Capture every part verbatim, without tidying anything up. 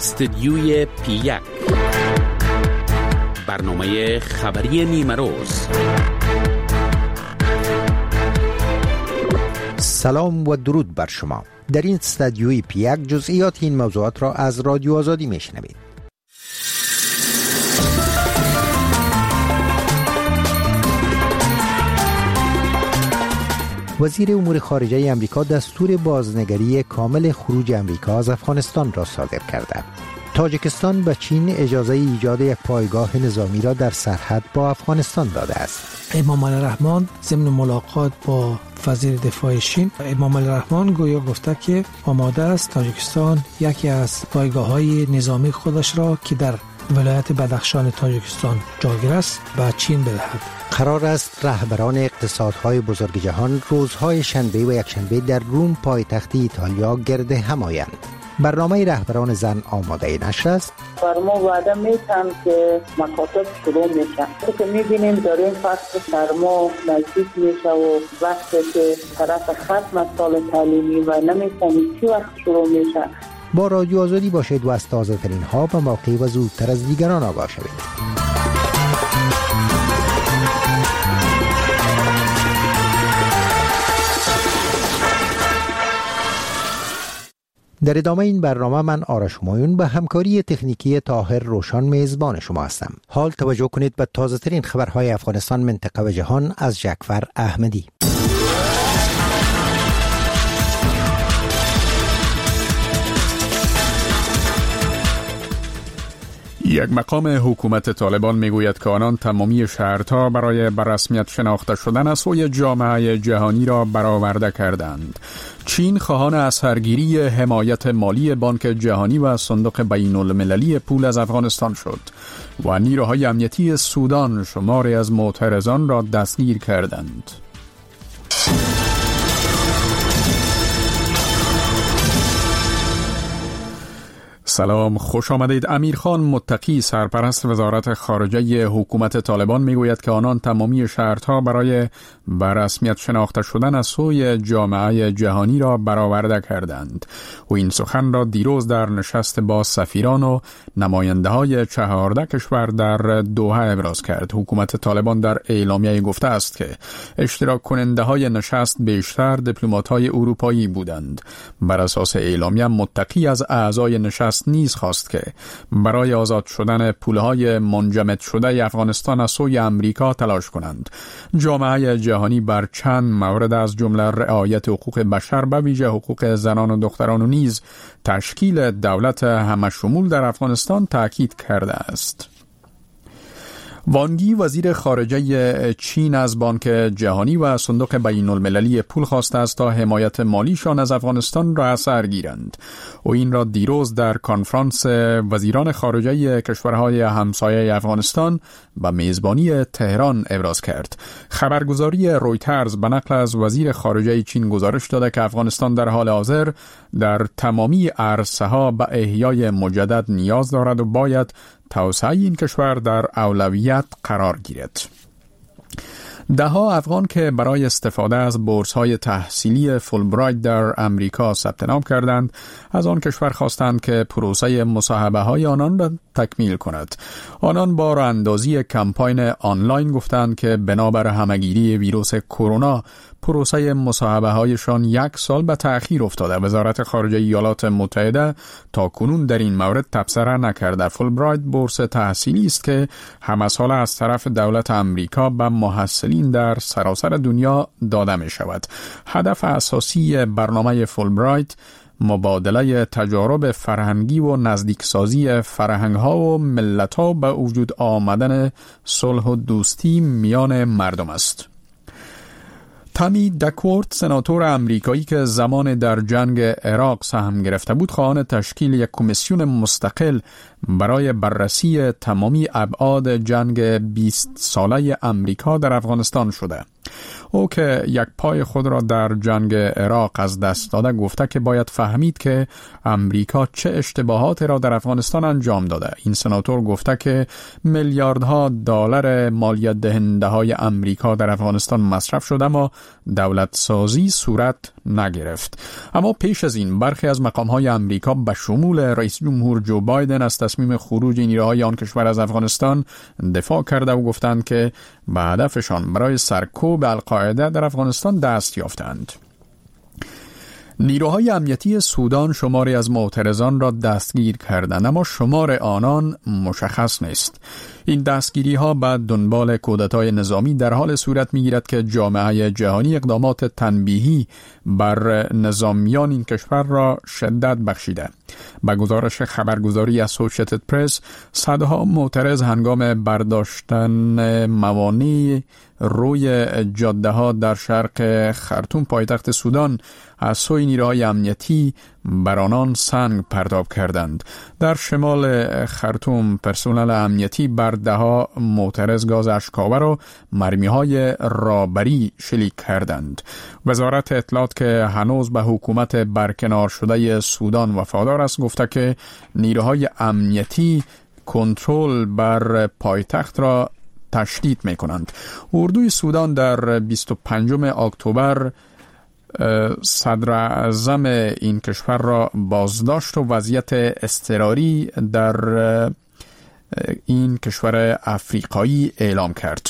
استدیوی پی یک، برنامه خبری نیمه روز. سلام و درود بر شما. در این استدیوی پی یک جزئیات این موضوعات را از رادیو آزادی میشنوید. وزیر امور خارجه امریکا دستور بازنگری کامل خروج امریکا از افغانستان را صادر کرده. تاجیکستان به چین اجازه ایجاد یک پایگاه نظامی را در سرحد با افغانستان داده است. امام علی رحمان ضمن ملاقات با وزیر دفاع چین، امام علی رحمان گویا گفته که آماده است تاجیکستان یکی از پایگاه‌های نظامی خودش را که در ولایت بدخشان تاجیکستان جایگیر است به چین بدهد. قرار است رهبران اقتصادهای بزرگ جهان روزهای شنبه و یکشنبه در روم پایتخت ایتالیا گرد هم آیند. برنامه رهبران زن آماده نشر است. فرما وعده میتن که مکاتب شروع میشن. که میبینیم در این فصل سرما نزدیک میشه و وقتی که طرف ختم سال تعلیمی و نمیفهمید چی وقت شروع میشه. با رادیو آزادی باشید و از تازه ترین ها و موقع و زودتر از دیگران آگاه شوید. در ادامه این برنامه من آرش همایون به همکاری تکنیکی طاهر روشان میزبان شما هستم. حال توجه کنید به تازه ترین خبرهای افغانستان، منطقه و جهان از جعفر احمدی. یک مقام حکومت طالبان میگوید که آنان تمامی شرطها برای بررسمیت شناخته شدن از سوی جامعه جهانی را برآورده کردند. چین خواهان اثرگیری حمایت مالی بانک جهانی و صندوق بین المللی پول از افغانستان شد و نیروهای امنیتی سودان شماری از معترضان را دستگیر کردند. سلام، خوش آمدید. امیرخان متقی سرپرست وزارت خارجه حکومت طالبان میگوید که آنان تمامی شرطها برای بررسمیت شناخته شدن از سوی جامعه جهانی را برآورده کردند. و این سخن را دیروز در نشست با سفیران و نماینده های چهارده کشور در دوحه ابراز کرد. حکومت طالبان در اعلامیه گفته است که اشتراک کننده های نشست بیشتر دیپلمات های اروپایی بودند. بر اساس اعلامیه متقی از اعضای نشست نیز خواست که برای آزاد شدن پولهای منجمد شده افغانستان از سوی امریکا تلاش کنند. جامعه جهانی بر چند مورد از جمله رعایت حقوق بشر به ویژه حقوق زنان و دختران و نیز تشکیل دولت همشمول در افغانستان تاکید کرده است. وانگ یی وزیر خارجه چین از بانک جهانی و صندوق بین المللی پول خواسته است تا حمایت مالیشان از افغانستان را اثر گیرند. و این را دیروز در کنفرانس وزیران خارجه کشورهای همسایه افغانستان به میزبانی تهران ابراز کرد. خبرگزاری رویترز به نقل از وزیر خارجه چین گزارش داده که افغانستان در حال حاضر در تمامی عرصه‌ها به احیای مجدد نیاز دارد و باید توسعه این کشور در اولویت قرار گیرد. ده ها افغان که برای استفاده از بورس‌های تحصیلی فولبرایت در امریکا ثبت نام کردند، از آن کشور خواستند که پروسه مصاحبه‌های آنان را تکمیل کند. آنان با راه‌اندازی کمپاین آنلاین گفتند که بنابر همه‌گیری ویروس کرونا پروسه مصاحبه‌هایشان یک سال به تأخیر افتاده. وزارت خارجه ایالات متحده تا کنون در این مورد تبصره نکرده. فولبرایت بورس تحصیلی است که همه ساله از طرف دولت امریکا به محصلین در سراسر دنیا داده می شود. هدف اساسی برنامه فولبرایت مبادله تجارب فرهنگی و نزدیکسازی فرهنگ‌ها و ملت‌ها به وجود آمدن صلح و دوستی میان مردم است. تامی دکورت، سناتور امریکایی که زمان در جنگ عراق سهم گرفته بود، خواهان تشکیل یک کمیسیون مستقل برای بررسی تمامی ابعاد جنگ بیست ساله امریکا در افغانستان شده. او که یک پای خود را در جنگ عراق از دست داده گفته که باید فهمید که امریکا چه اشتباهاتی را در افغانستان انجام داده. این سناتور گفته که میلیاردها دلار مالیات دهنده های امریکا در افغانستان مصرف شده اما دولت سازی صورت نگرفت. اما پیش از این برخی از مقام های امریکا به شمول رئیس جمهور جو بایدن از تصمیم خروج نیروهای آن کشور از افغانستان دفاع کرده و گفتند که به هدفشان برای سرکوب القاعده در افغانستان دست یافتند. نیروهای امنیتی سودان شماری از معترضان را دستگیر کردند اما شمار آنان مشخص نیست. این دستگیری ها بعد دنبال کودتای نظامی در حال صورت می گیرد که جامعه جهانی اقدامات تنبیهی بر نظامیان این کشور را شدت بخشیده. با گزارش خبرگزاری اسوسییتد پرس، صدها معترض هنگام برداشتن موانع روی جاده ها در شرق خرطوم پایتخت سودان از سوی نیروهای امنیتی بر آنان سنگ پرتاب کردند. در شمال خرطوم پرسنل امنیتی بر دهها معترض گاز اشک‌آور و مرمی‌های رابری شلیک کردند. وزارت اطلاعات که هنوز به حکومت برکنار شده سودان وفادار است گفته که نیروهای امنیتی کنترل بر پایتخت را تشدید می کنند. اردوی سودان در بیست و پنجم اکتبر صدر اعظم این کشور را بازداشت و وضعیت اضطراری در این کشور افریقایی اعلام کرد.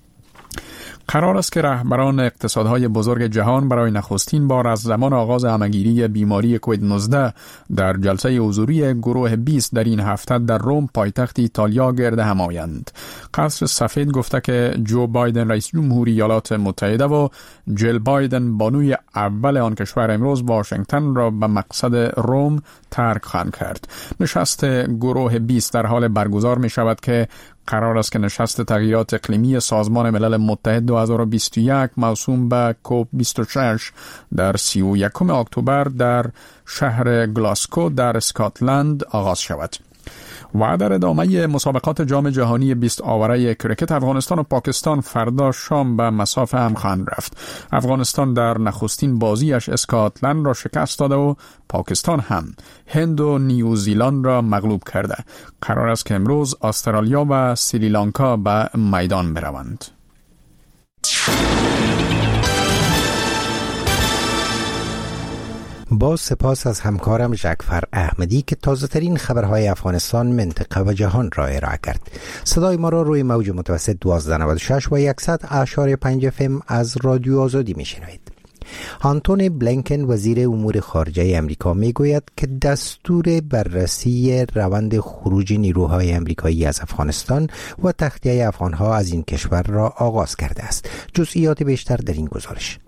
قرار است که رهبران اقتصادهای بزرگ جهان برای نخستین بار از زمان آغاز همهگیری بیماری کووید نوزده در جلسه حضوری گروه بیست در این هفته در روم پایتخت ایتالیا گرد هم آیند. قصر سفید گفته که جو بایدن رئیس جمهوری ایالات متحده و جل بایدن بانوی اول آن کشور امروز واشنگتن را به مقصد روم ترک خواهند کرد. نشست گروه بیست در حال برگزار می شود که قرار است که نشست تغییرات اقلیمی سازمان ملل متحد دو هزار و بیست و یک موسوم به کوپ بیست و شش در سی و یکم اکتبر در شهر گلاسکو در اسکاتلند آغاز شود. و در ادامه مسابقات جام جهانی بیست آوره کرکت افغانستان و پاکستان فردا شام به مسافه هم خواهند رفت. افغانستان در نخستین بازیش اسکاتلند را شکست داده و پاکستان هم هند و نیوزیلند را مغلوب کرده. قرار است که امروز استرالیا و سریلانکا به میدان بروند. با سپاس از همکارم ژکفر احمدی که تازه ترین خبرهای افغانستان، منطقه و جهان را ارائه کرد. صدای ما را روی موج متوسط دوازده نود و شش و صد اشاری پنج اف ام از رادیو آزادی میشنوید. آنتونی بلینکن وزیر امور خارجه امریکا میگوید که دستور بررسی روند خروج نیروهای امریکایی از افغانستان و تخلیه افغانها از این کشور را آغاز کرده است. جزئیات بیشتر در این گزارش.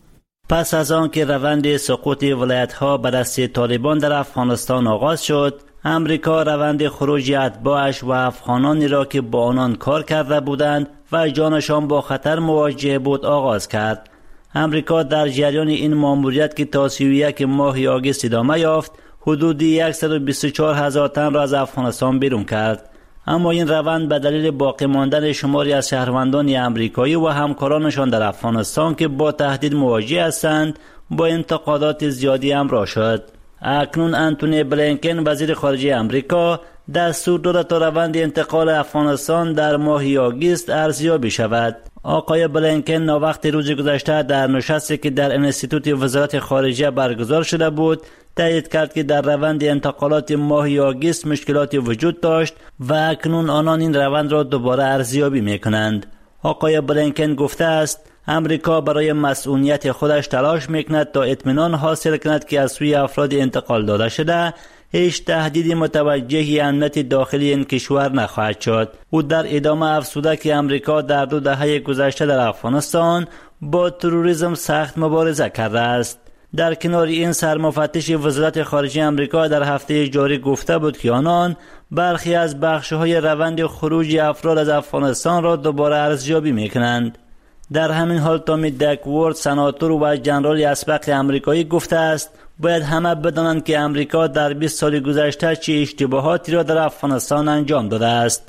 پس از آن که روند سقوط ولایت‌ها به دست طالبان در افغانستان آغاز شد، امریکا روند خروج اتباعش و افغانانی را که با آنان کار کرده بودند و جانشان با خطر مواجه بود آغاز کرد. امریکا در جریان این ماموریت که تا سی و یک ماه آگوست ادامه یافت، حدود صد و بیست و چهار هزار تن را از افغانستان بیرون کرد. اما این روند به دلیل باقی ماندن شماری از شهروندان امریکایی و همکارانشان در افغانستان که با تهدید مواجه هستند با انتقادات زیادی همراه شد. اکنون آنتونی بلینکن وزیر خارجه امریکا دستور داده تا روند انتقال افغانستان در ماه آگوست ارزیابی شود. آقای بلینکن ناوقت روز گذشته در نشستی که در انستیتوت وزارت خارجه برگزار شده بود تایید کرد که در روند انتقالات ماه آگوست مشکلاتی وجود داشت و اکنون آنان این روند را دوباره ارزیابی می‌کنند. آقای بلینکن گفته است امریکا برای مسئولیت خودش تلاش می‌کند تا اطمینان حاصل کند که از سوی افراد انتقال داده شده هیچ تهدیدی متوجه امنیت داخلی این کشور نخواهد شد. او در ادامه افزوده که امریکا در دو دهه گذشته در افغانستان با تروریسم سخت مبارزه کرده است. در کنار این سرمفتش وزارت خارجه امریکا در هفته جاری گفته بود که آنان برخی از بخش‌های روند خروج افراد از افغانستان را دوباره ارزیابی می‌کنند. در همین حال تامی دکورد سناتور و جنرال اسبق امریکایی گفته است باید همه بدانند که امریکا در بیست سال گذشته چه اشتباهاتی را در افغانستان انجام داده است.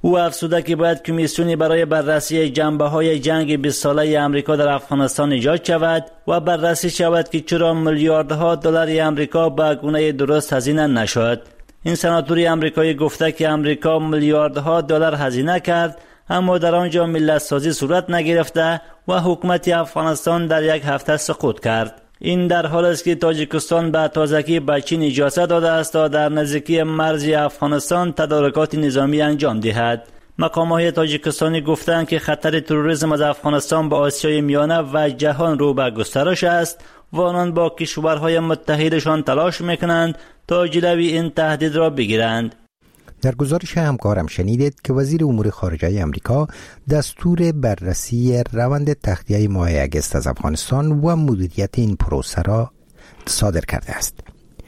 او افزوده که باید کمیسیونی برای بررسی جنبه‌های جنگ بیست ساله آمریکا در افغانستان ایجاد شود و بررسی شود که چرا میلیاردها دلار آمریکا به گونه درست هزینه نشد. این سناتور آمریکایی گفته که آمریکا میلیاردها دلار هزینه کرد اما در آنجا ملت سازی صورت نگرفته و حکومت افغانستان در یک هفته سقوط کرد. این در حالی است که تاجیکستان به تازگی به چین اجازه داده است تا در نزدیکی مرز افغانستان تدارکات نظامی انجام دهد. مقامات تاجیکستانی گفتند که خطر تروریسم از افغانستان به آسیای میانه و جهان رو به گسترش است و آنان با کشورهای متحدشان تلاش میکنند تا جلوی این تهدید را بگیرند. در گزارش همکارم شنیدید که وزیر امور خارجه آمریکا دستور بررسی روند تخلیه ماه اگست از افغانستان و مدیریت این پروسه را صادر کرده است.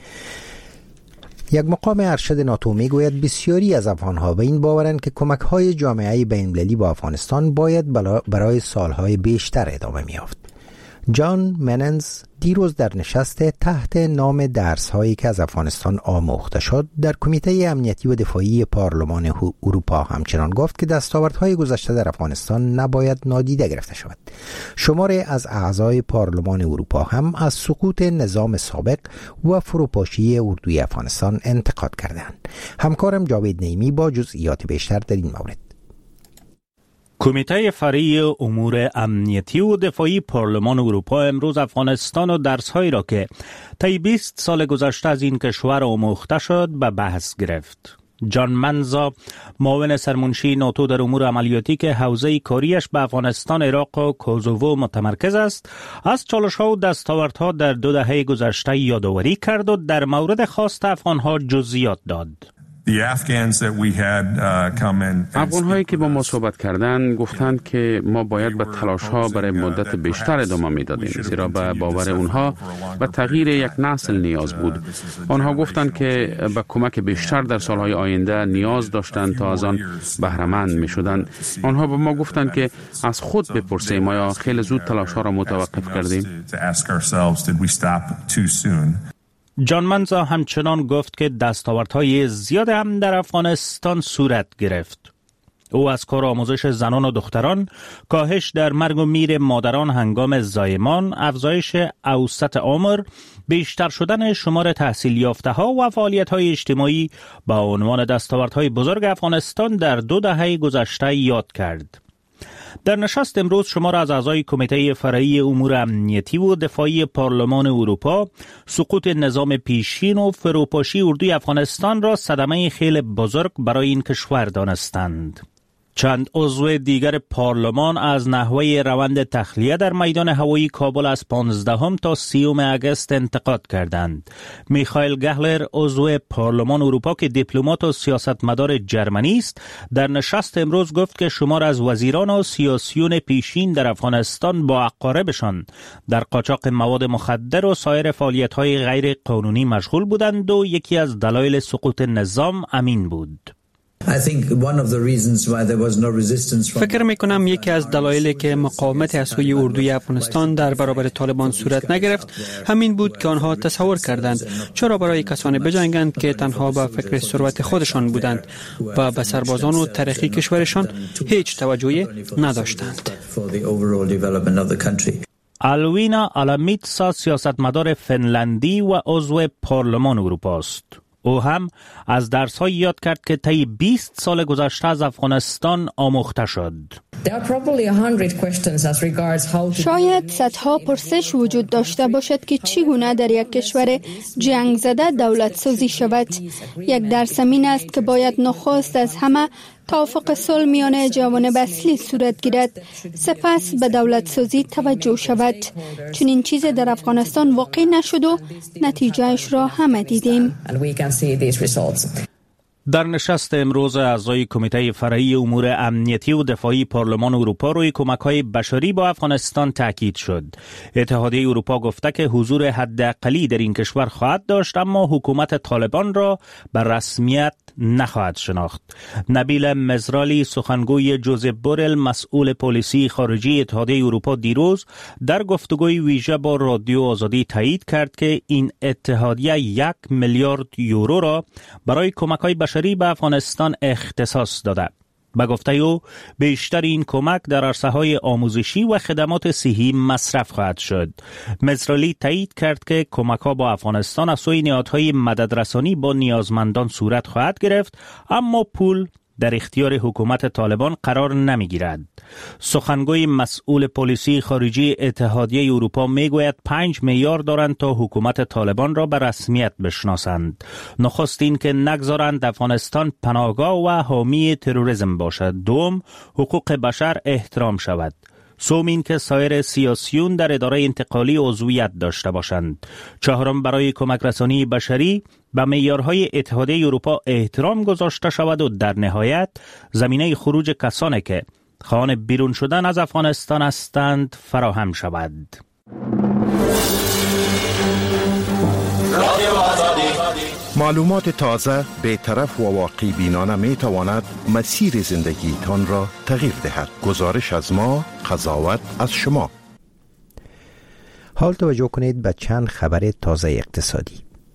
یک مقام ارشد ناتو میگوید بسیاری از افغانها به این باورند که کمک‌های جامعه بین‌المللی با افغانستان باید برای سالهای بیشتر ادامه می‌یافت. جان مننز دیروز در نشست تحت نام درس‌هایی که از افغانستان آموخته شد در کمیته امنیتی و دفاعی پارلمان اروپا همچنان گفت که دستاوردهای گذشته در افغانستان نباید نادیده گرفته شود. شماری از اعضای پارلمان اروپا هم از سقوط نظام سابق و فروپاشی اردوی افغانستان انتقاد کردند. همکارم جاوید نیمی با جزئیات بیشتر در این مورد. کمیته فرعی امور امنیتی و دفاعی پارلمان اروپا امروز افغانستان و درس‌هایی را که طی بیست سال گذشته از این کشور آموخته شد به بحث گرفت. جان منزا معاون سرمنشی ناتو در امور عملیاتی که حوزه کاریش به افغانستان، عراق و کوزوو متمرکز است، از چالش‌ها و دستاوردها در دو دهه گذشته یادآوری کرد و در مورد خواست افغان‌ها جزئیات داد. افغان‌هایی که با ما صحبت کردند گفتند که ما باید به تلاش‌ها برای مدت بیشتر ادامه می‌دادیم، زیرا به باور اونها به تغییر یک نسل نیاز بود. آنها گفتند که به کمک بیشتر در سالهای آینده نیاز داشتند تا از آن بهره‌مند می‌شدند. آنها به ما گفتند که از خود بپرسیم آیا خیلی زود تلاش‌ها را متوقف کردیم؟ جان منزا همچنان گفت که دستاوردهای زیاد هم در افغانستان صورت گرفت. او از کار آموزش زنان و دختران، کاهش در مرگ و میر مادران هنگام زایمان، افزایش اوسط عمر، بیشتر شدن شمار تحصیل یافته ها و فعالیت های اجتماعی با عنوان دستاوردهای بزرگ افغانستان در دو دهه گذشته یاد کرد. در نشست امروز شمار از اعضای کمیته فرعی امور امنیتی و دفاعی پارلمان اروپا سقوط نظام پیشین و فروپاشی اردوی افغانستان را صدمه خیلی بزرگ برای این کشور دانستند. چند عضو دیگر پارلمان از نحوه روند تخلیه در میدان هوایی کابل از پانزدهم تا سیوم اگست انتقاد کردند. میخائیل گهلر عضو پارلمان اروپا که دیپلمات و سیاستمدار جرمنی است در نشست امروز گفت که شمار از وزیران و سیاسیون پیشین در افغانستان با اقاربشان در قاچاق مواد مخدر و سایر فعالیت‌های غیر قانونی مشغول بودند و یکی از دلایل سقوط نظام امین بود. فکر میکنم یکی از دلایلی که مقاومت از سوی اردوی افغانستان در برابر طالبان صورت نگرفت همین بود که آنها تصور کردند چرا برای کسانی بجنگند که تنها به فکر ثروت خودشان بودند و به سربازان و تاریخی کشورشان هیچ توجهی نداشتند. الوینا آلامیتسا سیاستمدار فنلندی و عضو پارلمان اروپا است. او هم از درس‌های یاد کرد که طی بیست سال گذشته از افغانستان آموخته شد. شاید صدها پرسش وجود داشته باشد که چگونه در یک کشور جنگ زده دولت سازی شود. یک درس این است که باید نخست از همه توافق صلح میان جوانب اصلی صورت گیرد، سپس به دولت سازی توجه شود. چون این چیز در افغانستان واقع نشد و نتیجهش را همه دیدیم. در نشست امروز اعضای کمیته فرعی امور امنیتی و دفاعی پارلمان اروپا روی کمک‌های بشری با افغانستان تاکید شد. اتحادیه اروپا گفته که حضور حداقلی در این کشور خواهد داشت اما حکومت طالبان را به رسمیت نخواهد شناخت. نبیل مزرالی سخنگوی جوزپ بورل مسئول پلیسی خارجی اتحادیه اروپا دیروز در گفتگوی ویژه با رادیو آزادی تایید کرد که این اتحادیه یک میلیارد یورو را برای کمک‌های بشری به افغانستان اختصاص داده. به گفته او بیشتر این کمک در عرصه‌های آموزشی و خدمات صحی مصرف خواهد شد. مزرالی تایید کرد که کمک‌ها با افغانستان از سوی نهادهای مددرسانی با نیازمندان صورت خواهد گرفت، اما پول در اختیار حکومت طالبان قرار نمیگیرد. سخنگوی مسئول پلیسی خارجی اتحادیه اروپا میگوید پنج معیار دارند تا حکومت طالبان را به رسمیت بشناسند. نخست این که نگذارند افغانستان پناهگاه و حامی تروریسم باشد. دوم، حقوق بشر احترام شود. سوم این که سایر سیاسیون در اداره انتقالی عضویت داشته باشند. چهارم، برای کمک رسانی بشری به معیارهای اتحادیه اروپا احترام گذاشته شود و در نهایت زمینه خروج کسانی که خواهان بیرون شدن از افغانستان هستند فراهم شود. معلومات تازه، بی‌طرف و واقعی بینانه می تواند مسیر زندگی تان را تغییر دهد. گزارش از ما، قضاوت از شما. حال توجه کنید به چند خبر تازه اقتصادی.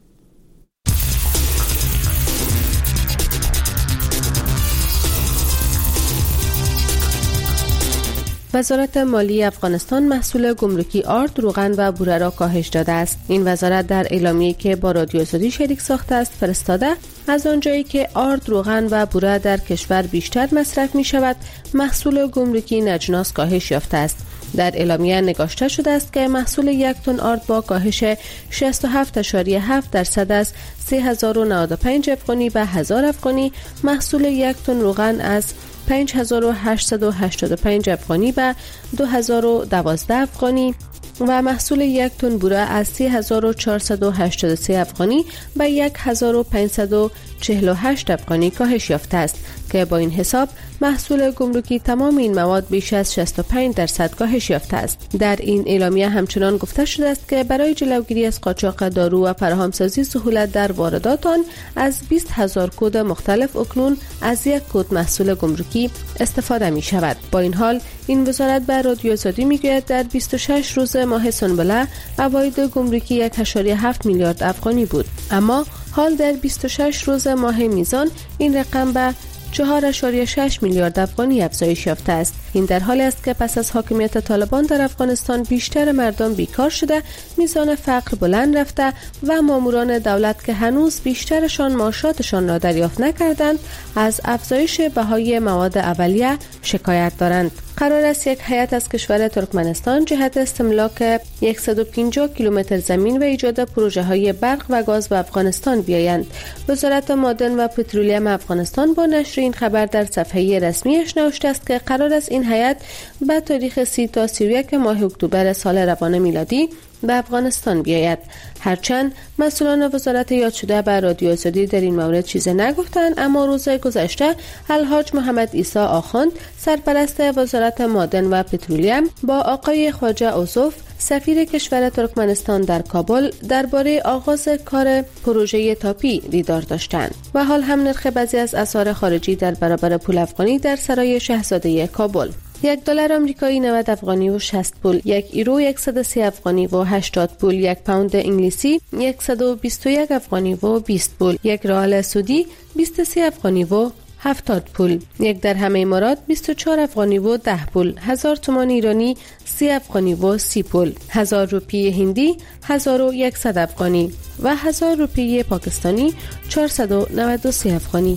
وزارت مالی افغانستان محصول گمرکی آرد، روغن و بوره را کاهش داده است. این وزارت در اعلامیه‌ای که با رادیو سازی شریک ساخته است فرستاده از آنجایی که آرد، روغن و بوره در کشور بیشتر مصرف می شود، محصول گمرکی نجناس کاهش یافته است. در اعلامیه نگاشته شده است که محصول یک تن آرد با کاهش شصت و هفت اشاریه هفت درصد از سه هزار و نود و پنج افغانی به هزار افغانی، محصول یک تن روغن از پنج هزار و هشتصد و هشتاد و پنج افغانی به دو هزار و دوازده افغانی و محصول یک تن بوره از سه هزار و چهارصد و هشتاد و سه افغانی به یک هزار و پانصد و چهل و هشت افغانی کاهش یافته است که با این حساب محصول گمرکی تمام این مواد بیش از شصت و پنج درصد کاهش یافته است. در این اعلامیه همچنان گفته شده است که برای جلوگیری از قاچاق دارو و فراهمسازی سهولت در واردات آن از بیست هزار کد مختلف اکنون از یک کد محصول گمرکی استفاده می شود. با این حال این وزارت به رادیو آزادی می گوید در بیست و شش روز ماه سنبله عواید گمرکی یک و هفت میلیارد افغانی بود، اما حال در بیست و شش روز ماه میزان این رقم به چهار و شش میلیارد افغانی افزایش یافته است. این در حالی است که پس از حاکمیت طالبان در افغانستان بیشتر مردم بیکار شده، میزان فقر بلند رفته و ماموران دولت که هنوز بیشترشان معاشاتشان را دریافت نکردند از افزایش بهای مواد اولیه شکایت دارند. قرار است یک هیئت از کشور ترکمنستان جهت استملاک صد و پنجاه کیلومتر زمین و ایجاد پروژه های برق و گاز به افغانستان بیایند. وزارت معدن و پترولیم افغانستان با نشر این خبر در صفحه رسمیش نوشته است که قرار است این هیئت به تاریخ سی تا سی و یک ماه اکتبر سال روان میلادی به افغانستان بیاید. هرچند مسئولان وزارت یاد شده به رادیو آزادی در این مورد چیزی نگفتند، اما روز گذشته الحاج محمد عیسی آخوند سرپرست وزارت معدن و پترولیم با آقای خواجه اوسوف سفیر کشور ترکمنستان در کابل درباره آغاز کار پروژه تاپی دیدار داشتند و حال هم نرخ بعضی از اسعار خارجی در برابر پول افغانی در سرای شاهزاده کابل: یک دلار آمریکایی نود افغانی و شصت پول، یک یورو صد و سه افغانی و هشتاد پول، یک پوند انگلیسی صد و بیست و یک افغانی و بیست پول، یک ریال سعودی بیست و سه افغانی و هفتاد پول، یک درهم امارات بیست و چهار افغانی و ده پول، هزار تومان ایرانی سی افغانی و سی پول، هزار روپیه هندی هزار و صد افغانی و هزار روپیه پاکستانی چهارصد و نود و سه افغانی.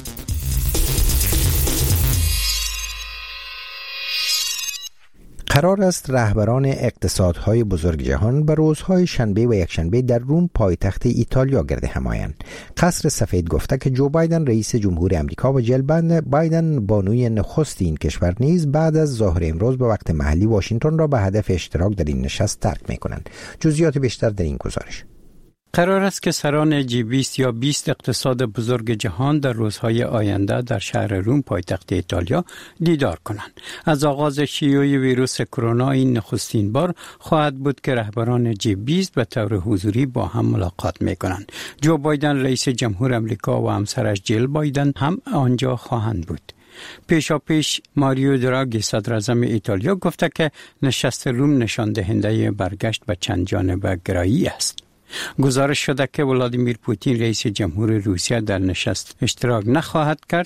قرار است رهبران اقتصادهای بزرگ جهان به روزهای شنبه و یکشنبه در روم پایتخت ایتالیا گرد هم آیند. قصر سفید گفته که جو بایدن رئیس جمهور امریکا و جیل بایدن بانوی نخست این کشور نیز بعد از ظهر امروز به وقت محلی واشنگتن را به هدف اشتراک در این نشست ترک می‌کنند. جزئیات بیشتر در این گزارش. قرار است که سران جی بیست یا بیست اقتصاد بزرگ جهان در روزهای آینده در شهر روم پایتخت ایتالیا دیدار کنند. از آغاز شیوع ویروس کرونا این نخستین بار خواهد بود که رهبران جی بیست به طور حضوری با هم ملاقات می کنند. جو بایدن رئیس جمهور امریکا و همسرش جیل بایدن هم آنجا خواهند بود. پیشا پیش ماریو دراگی صدر اعظم ایتالیا گفته که نشست روم نشان دهنده برگشت به چند جانبه گرایی است. گزارش شده که ولادیمیر پوتین رئیس جمهور روسیه در نشست اشتراک نخواهد کرد.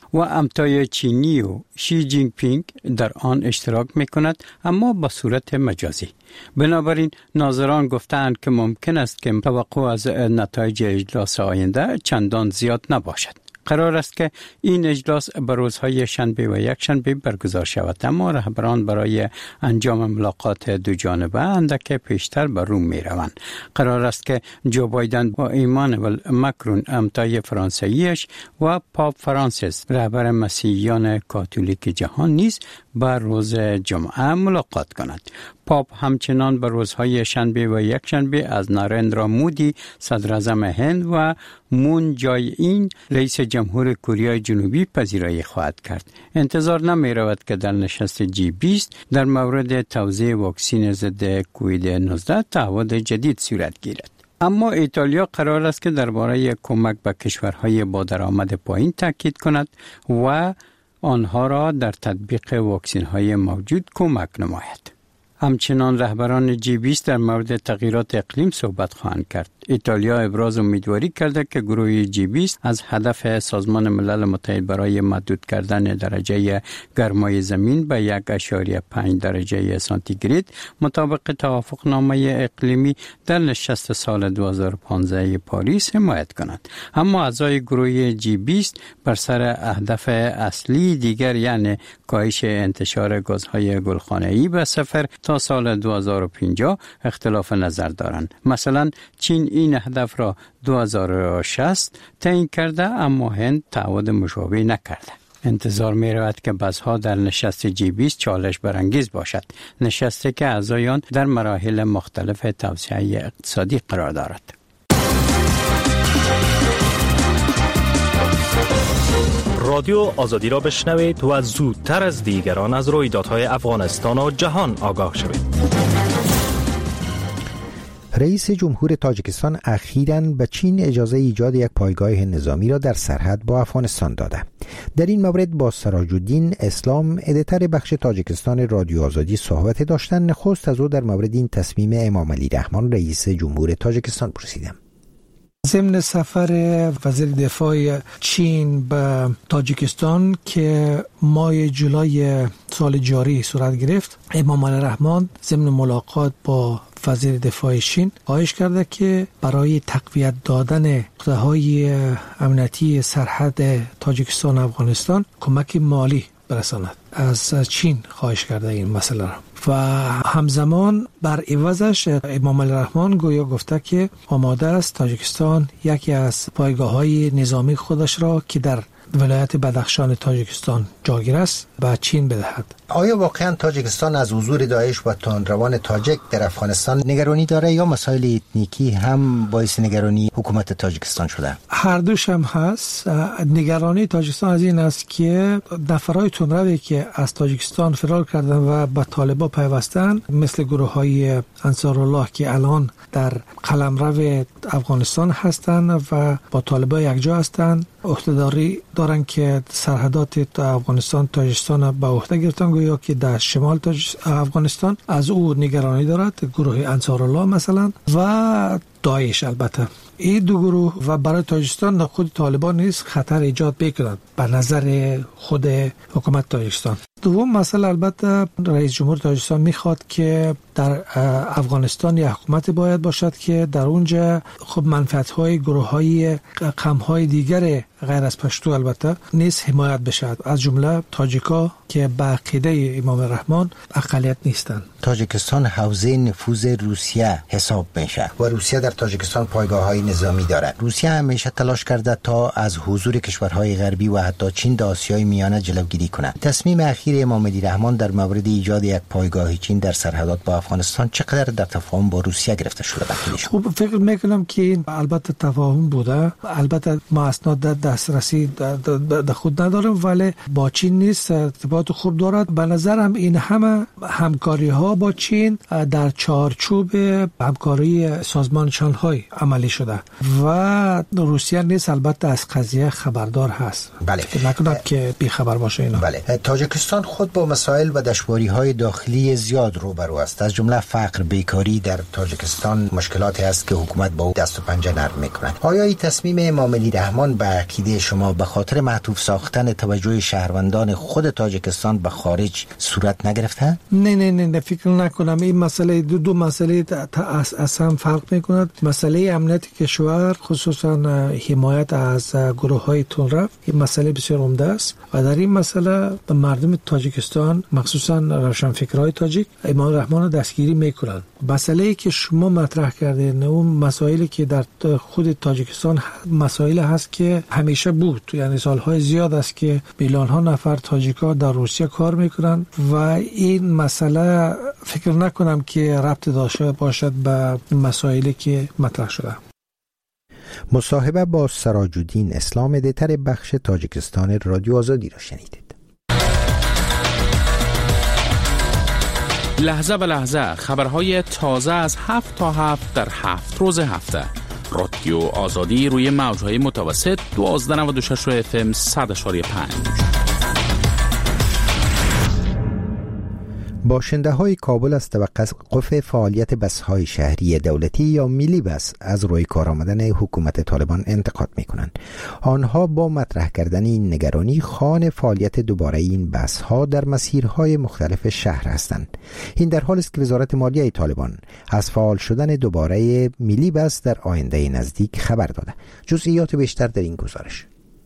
و امتای چینی و شی جینگ پینگ در آن اشتراک می کند، اما با صورت مجازی. بنابراین ناظران گفتند که ممکن است که توقع از نتایج اجلاس آینده چندان زیاد نباشد. قرار است که این اجلاس به روزهای شنبه و یک شنبه برگزار شود، اما رهبران برای انجام ملاقات دو جانبه اندک پیشتر به روم می روند. قرار است که جو بایدن با ایمانوئل مکرون امتای فرانسویش و پاپ فرانسیس رهبر مسیحیان کاتولیک جهان نیز به روز جمعه ملاقات کند. پاپ همچنان به روزهای شنبه و یک شنبه از نارندرا مودی صدر اعظم هند و مون جای این رئیس جمهور کره جنوبی پذیرایی خواهد کرد. انتظار نمی رود که در نشست جی بیست در مورد توزیع واکسن ضد کووید نوزده تعهد جدید صورت گیرد. اما ایتالیا قرار است که درباره کمک به کشورهای با درآمد پایین تاکید کند و آنها را در تطبیق واکسن‌های موجود کمک نماید. همچنان رهبران جی بیست در مورد تغییرات اقلیم صحبت خواهند کرد. ایتالیا ابراز امیدواری کرده که گروه جی بیست از هدف سازمان ملل متحد برای محدود کردن درجه گرمای زمین به یک اشاریه پنج درجه سانتیگراد مطابق توافقنامه اقلیمی در نشست سال دو هزار و پانزده پاریس حمایت کند. اما اعضای گروه جی بیست بر سر هدف اصلی دیگر، یعنی کاهش انتشار گازهای گلخانه‌ای به صفر تا سال دو هزار و پنجاه اختلاف نظر دارند. مثلا چین این هدف را دو هزار و شصت تعیین کرده، اما هند تعهد مشابه نکرده. انتظار می رود که بحث‌ها در نشست جی بیست چالش برانگیز باشد، نشستی که اعضایان در مراحل مختلف توسعه اقتصادی قرار دارد. رادیو آزادی را بشنوید و زودتر از دیگران از رویدادهای افغانستان و جهان آگاه شوید. رئیس جمهور تاجیکستان اخیراً به چین اجازه ایجاد یک پایگاه نظامی را در سرحد با افغانستان داده. در این مورد با سراج الدین اسلام، ادیتور بخش تاجیکستان رادیو آزادی، صحبت داشتن. نخست از او در مورد این تصمیم امام علی رحمان رئیس جمهور تاجیکستان پرسیدم. ضمن سفر وزیر دفاع چین به تاجیکستان که ماه جولای سال جاری صورت گرفت، امام علی رحمان ضمن ملاقات با وزیر دفاع چین خواهش کرده که برای تقویت دادن نقطه‌های امنیتی سرحد تاجیکستان و افغانستان کمک مالی برساند. از چین خواهش کرده این مسئله را و همزمان بر عوضش امام علی رحمان گویا گفته که آماده است تاجیکستان یکی از پایگاه‌های نظامی خودش را که در ولایت بدخشان تاجیکستان جاگیر است به چین بدهد. آیا واقعا تاجیکستان از حضور داعش و تندروان تاجک در افغانستان نگرانی داره یا مسائل اتنیکی هم باعث نگرانی حکومت تاجیکستان شده؟ هر دوش هم هست. نگرانی تاجیکستان از این است که نفرای تندروی که از تاجیکستان فرار کردن و به طالبان پیوستن، مثل گروه های انصارالله که الان در قلمرو افغانستان هستند و با طالبان یکجا هستند، عهدهداری دارن که سرحدات افغانستان تاجیکستان به عهده گرفتن، گویا که در شمال افغانستان از او نگرانی دارد، گروه انصارالله مثلا و داعش. البته این دو گروه و برای تاجیکستان خود طالبان نیز خطر ایجاد بکنند به نظر خود حکومت تاجیکستان. دوم مسئله البته رئیس جمهور تاجیکستان میخواد که در افغانستان یک حکومت باید باشد که در اونجا خب منفعت‌های گروه‌های قوم‌های دیگر غیر از پشتو البته نیز حمایت بشود، از جمله تاجیکا که به عقیده امام رحمان اقلیت نیستند. تاجیکستان حوزه نفوذ روسیه حساب میشه و روسیه در تاجیکستان پایگاه‌های نظامی دارد. روسیه همیشه تلاش کرده تا از حضور کشورهای غربی و حتی چین در آسیای میانه جلوگیری کند. تصمیم اخیر امام علی رحمان در مورد ایجاد یک پایگاه چین در سرحدات با افغانستان چقدر در تفاهم با روسیه گرفته شده؟ خب فکر میکنم که این البته تفاهم بوده. البته ما اسناد در دسترسی در خود ندارم، ولی با چین نیست ارتباط خوب دارد. به نظرم این همه همکاری ها با چین در چارچوب همکاری سازمان شانگهای عملی شده و روسیه نیز البته از قضیه خبردار هست. بله. فکر نکنم که بی خبر باشه اینا. بله. تاجیکستان خود با مسائل و دشواری‌های داخلی زیاد روبرو است. از جمله فقر، بیکاری در تاجیکستان مشکلاتی است که حکومت با او دست و پنجه نرم می‌کند. آیا این تصمیم امام علی رحمان به عقیده شما به خاطر معطوف ساختن توجه شهروندان خود تاجیکستان به خارج صورت نگرفته؟ نه نه نه فکر نکنم. این مسئله دو دو مسئله اصلا فرق می‌کند. مسئله امنیت کشور خصوصا حمایت از گروه‌های تندرو این مسئله بسیار عمده است و در این مسئله به مردم تاجیکستان مخصوصا روشنفکرای تاجیک امام رحمان رو دستگیری میکنن. مسئله‌ای که شما مطرح کردین اون مسائلی که در خود تاجیکستان مسائل هست که همیشه بود، یعنی سالهای زیاد است که میلیون ها نفر تاجیکا در روسیه کار میکنن و این مسئله فکر نکنم که ربط داشته باشد به مسائلی که مطرح شده. مصاحبه با سراج الدین اسلام دیتر بخش تاجیکستان رادیو آزادی را شنیدید. لحظه به لحظه خبرهای تازه از هفت تا هفت در هفت روز هفته. رادیو آزادی روی موجهای متوسط دوازده نود و شش اف ام صد اشاری پنج. باشنده های کابل از توقف فعالیت بس های شهری دولتی یا میلی بس از روی کار آمدن حکومت طالبان انتقاد می کنند. آنها با مطرح کردن این نگرانی خوان فعالیت دوباره این بس ها در مسیرهای مختلف شهر هستند. این در حالی است که وزارت مالیه طالبان از فعال شدن دوباره میلی بس در آینده نزدیک خبر داده. جزئیات بیشتر در این گزارش.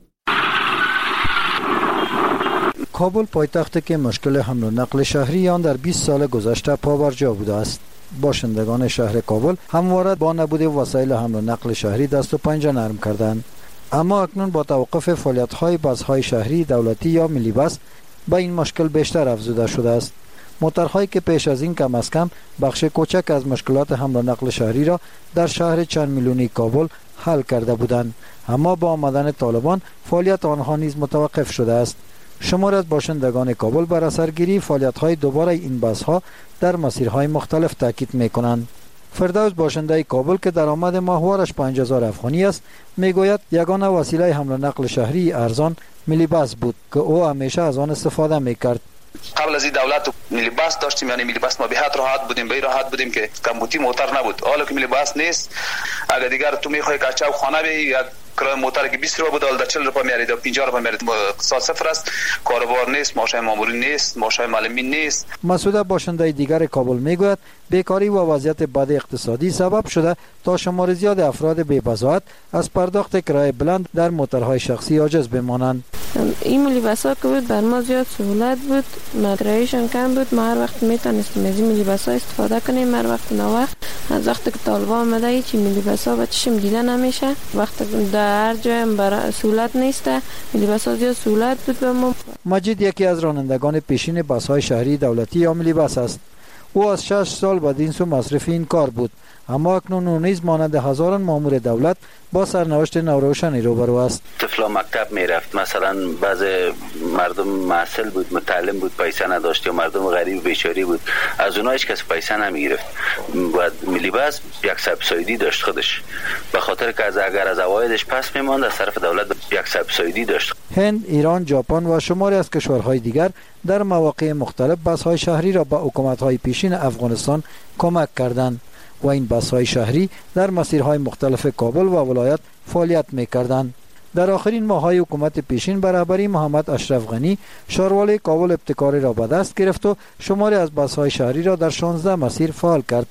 کابل پایتخت که مشکل حمل و نقل شهری آن در بیست سال گذشته پابرجا بوده است. باشندگان شهر کابل همواره با نبود وسایل حمل و نقل شهری دست و پنجه نرم کردند. اما اکنون با توقف فعالیت‌های بس‌های شهری دولتی یا ملی بس به این مشکل بیشتر افزوده شده است. موترهایی که پیش از این کم از کم بخش کوچک از مشکلات حمل و نقل شهری را در شهر چند میلیونی کابل حل کرده بودند، اما با آمدن طالبان فعالیت آنها نیز متوقف شده است. شمار از باشندگان کابل بر اثرگیری فعالیت‌های دوباره این بس‌ها در مسیرهای مختلف تاکید می‌کنند. فردوس باشنده کابل که درآمد ماهوارش پنج هزار افغانی است میگوید یگانه وسیله حمل و نقل شهری ارزان میلی بس بود که او همیشه از آن استفاده میکرد. قبل از این دولت میلی بس داشتیم، یعنی میلی بس ما به حد راحت بودیم، به راحت بودیم که کمبوتی موتر نبود. حالا که میلی بس نیست، اگر دیگر تو میخوای کچاو خانه بی یا کرایه موتر که بیست روپیه بود حالا چهل روپیه میارید یا پنجاه روپیه میارید، اقتصاد صفر است، کاروبار نیست، معاش ماموری نیست، معاش معلمی نیست. مسعود باشنده دیگر کابل میگوید بیکاری و وضعیت بد اقتصادی سبب شده تا شمار زیاد افراد بی‌بضاعت از پرداخت کرایه بلند در موترهای شخصی عاجز بمانند. این ملی بسا که بود بر ما زیاد سهولت بود، مدرایشان کم بود، ما هر وقت میتونستیم از این ملی بسا استفاده کنیم. هر وقت نه وقت از وقت که طالبان آمده هیچ ملی بسا و چشم دیده نمیشه. وقت در هر جای برای سهولت نیسته، ملی بسا زیاد سهولت بود به ما. مجید یکی از رانندگان پیشین بس‌های شهری دولتی یا ملی بس است. او از شش سال بعد این سو مصرف این کار بود، اما اکنون او نیز مانند هزاران مامور دولت با سرنوشت نوروشنی روبرو است. طفلا مکتب میرفت، مثلا بعض مردم معسل بود، متعلم بود، پیسه نداشت، یا مردم غریب بیچاره بود، از اونها هیچ کس پیسه نمیگرفت. بعد ملی بس یک سبسایدی داشت خودش، به خاطر که از اگر از عوایدش پس میماند از طرف دولت یک سبسایدی داشت. هند، ایران، ژاپن و شماری از کشورهای دیگر در مواقع مختلف بس‌های شهری را به حکومت‌های پیشین افغانستان کمک کردند و این بس‌های شهری در مسیرهای مختلف کابل و ولایت فعالیت می‌کردند. در آخرین ماه‌های حکومت پیشین به رهبری محمد اشرف غنی شاروالی کابل ابتکاری را به دست گرفت و شماری از بس‌های شهری را در شانزده مسیر فعال کرد.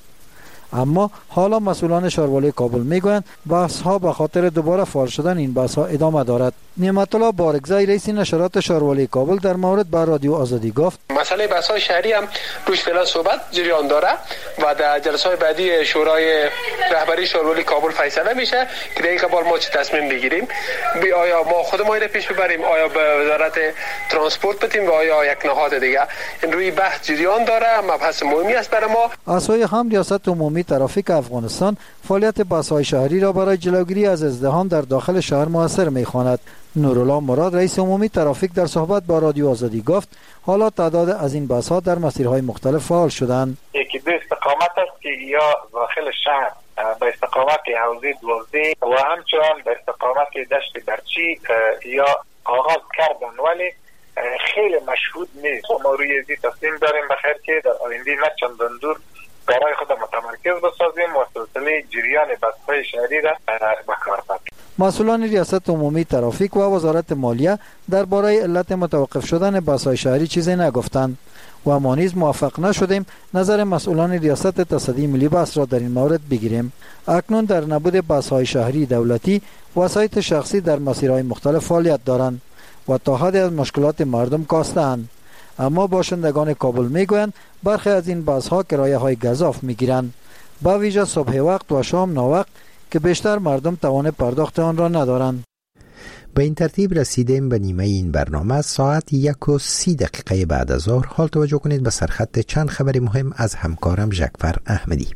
اما حالا مسئولان شاروالی کابل میگویند بحث‌ها به خاطر دوباره فعال شدن این بس‌ها ادامه دارد. نعمت الله بارگزای رئیس نشرات شاروالی کابل در مورد با رادیو آزادی گفت مسئله بس‌های شهری هم روش فعلا صحبت جریان داره و در جلسه‌های بعدی شورای رهبری شاروالی کابل فیصله میشه که در این قبال ما چه تصمیم بگیریم. بی آیا ما خودمون را پیش ببریم، آیا به وزارت ترانسپورت بدیم و آیا یک نهاد دیگه. این روی بحث جریان داره، مبحث مهمی است برای ما. اسوی هم ریاست عمومی ترافیک افغانستان فعالیت بس‌های شهری را برای جلوگیری از ازدحام در داخل شهر موثر می‌خواند. نورالله مراد رئیس عمومی ترافیک در صحبت با رادیو آزادی گفت حالا تعداد از این بس‌ها در مسیرهای مختلف فعال شدند. یکی دو استقامت است که یا داخل شهر به استقامت حوزه دوازده و همچنان به استقامت دشت برچی یا آغاز کردن، ولی خیلی مشهود نیست. ما روی ازی تصمیم داریم بخیر که در آینده نه چندان دور برای خود متمرکز بسازیم و سلسله جریان بس‌های شهری را به کار بندیم. مسئولان ریاست عمومی ترافیک و وزارت مالیه درباره علت متوقف شدن بس‌های شهری چیزی نگفتند و ما نیز موفق نشدیم نظر مسئولان ریاست تصدی ملی بس را در این مورد بگیریم. اکنون در نبود بس‌های شهری دولتی وسایط شخصی در مسیرهای مختلف فعالیت دارند و تا حدی از مشکلات مردم کاستند، اما باشندگان کابل میگویند برخی از این بس‌ها کرایه های گزاف میگیرند، با ویژه صبح وقت و شام ناوقت که بیشتر مردم توان پرداخت آن را ندارند. به این ترتیب رسیدیم به نیمه این برنامه. ساعت یک و سی دقیقه بعد از ظهر. حال توجه کنید به سرخط چند خبری مهم از همکارم ژکفر احمدی.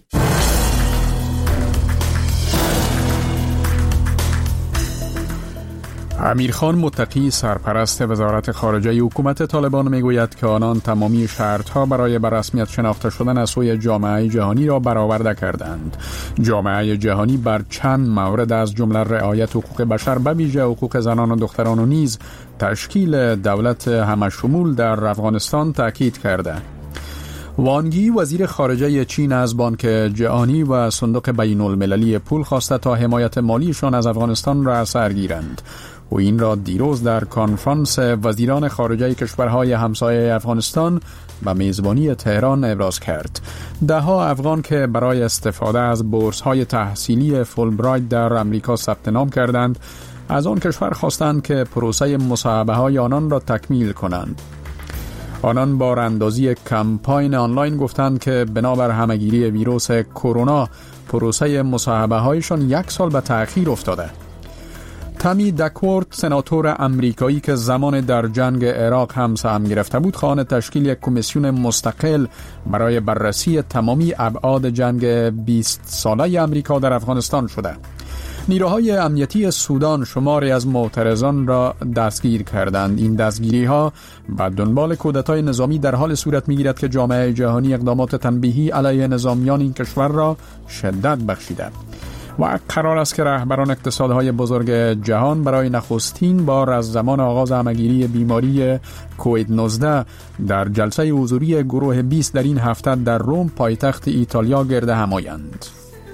امیرخان متقی سرپرست وزارت خارجه حکومت طالبان میگوید که آنان تمامی شرطها برای به رسمیت شناخته شدن از سوی جامعه جهانی را برآورده کردند. جامعه جهانی بر چند مورد از جمله رعایت حقوق بشر به ویژه حقوق زنان و دختران و نیز تشکیل دولت همشمول در افغانستان تاکید کرده. وانگ یی وزیر خارجه چین از بانک جهانی و صندوق بین المللی پول خواسته تا حمایت مالیشان از افغانستان را سرگیرند و این را دیروز در کنفرانس وزیران خارجه کشورهای همسایه افغانستان به میزبانی تهران ابراز کرد. ده ها افغان که برای استفاده از بورس‌های تحصیلی فولبرایت در امریکا ثبت نام کردند از آن کشور خواستند که پروسه مصاحبه‌های آنان را تکمیل کنند. آنان با راندازی کمپاین آنلاین گفتند که بنابر همهگیری ویروس کرونا پروسه مصاحبه هایشان یک سال به تأخیر افتاده. تامی دکورت سناتور امریکایی که زمان در جنگ عراق هم سهم گرفته بود خواهان تشکیل یک کمیسیون مستقل برای بررسی تمامی ابعاد جنگ بیست ساله امریکا در افغانستان شده. نیروهای امنیتی سودان شماری از معترضان را دستگیر کردند. این دستگیری ها بعد دنبال کودتای نظامی در حال صورت می گیرد که جامعه جهانی اقدامات تنبیهی علیه نظامیان این کشور را شدت بخشیده و قرار است که رهبران اقتصادهای بزرگ جهان برای نخستین بار از زمان آغاز همهگیری بیماری کووید نوزده در جلسه حضوری گروه بیست در این هفته در روم پایتخت ایتالیا گرد هم آیند.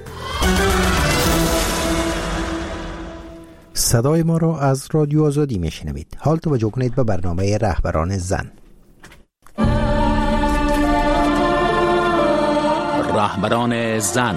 صدای ما را از رادیو آزادی میشنوید. حال توجه کنید به برنامه رهبران زن. رهبران زن.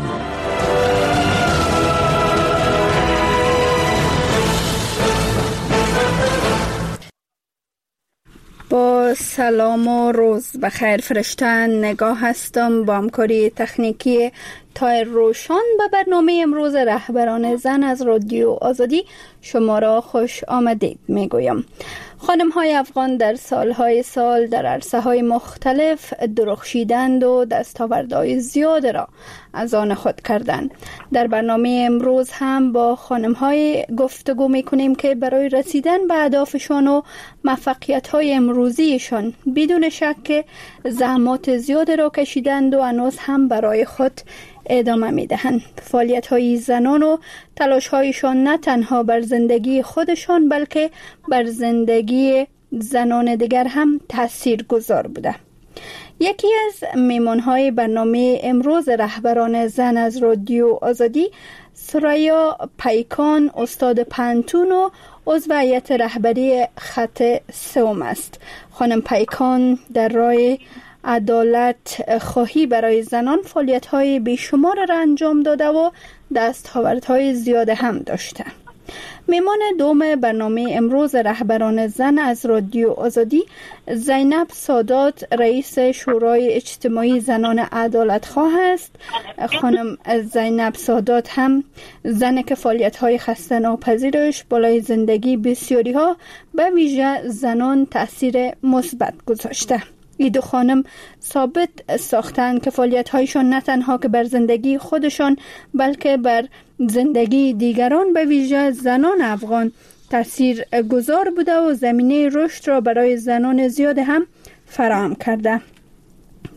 با سلام و روز بخیر فرشتن نگاه هستم با همکاری تکنیکی تایر روشان به برنامه امروز رهبران زن از رادیو آزادی شما را خوش آمدید میگویم. خانم های افغان در سالهای سال در عرصه های مختلف درخشیدند و دستاوردهای زیاد را از آن خود کردند. در برنامه امروز هم با خانم های گفتگو میکنیم که برای رسیدن به اهدافشان و موفقیت های امروزیشان بدون شک زحمات زیاد را کشیدند و هنوز هم برای خود ادامه میدهند. فعالیت های زنان و تلاش هایشان نه تنها بر زندگی خودشان بلکه بر زندگی زنان دیگر هم تأثیر گذار بوده. یکی از میمان های برنامه امروز رهبران زن از رادیو آزادی سریا پیکان استاد پنتون و عضو هیئت رهبری خط سوم است. خانم پیکان در راه عدالت خواهی برای زنان فعالیت‌های بیشمار را انجام داده و دستاوردهای زیاد هم داشته. میمان دوم برنامه امروز رهبران زن از رادیو آزادی زینب سادات رئیس شورای اجتماعی زنان عدالت خواه است. خانم زینب سادات هم زن که فعالیت‌های خسته ناپذیرش بالای زندگی بسیاری ها به ویژه زنان تأثیر مثبت گذاشته. این دو خانم ثابت ساختند که فعالیت‌هایشان نه تنها که بر زندگی خودشان بلکه بر زندگی دیگران به ویژه زنان افغان تأثیر گذار بوده و زمینه رشد را برای زنان زیاد هم فراهم کرده.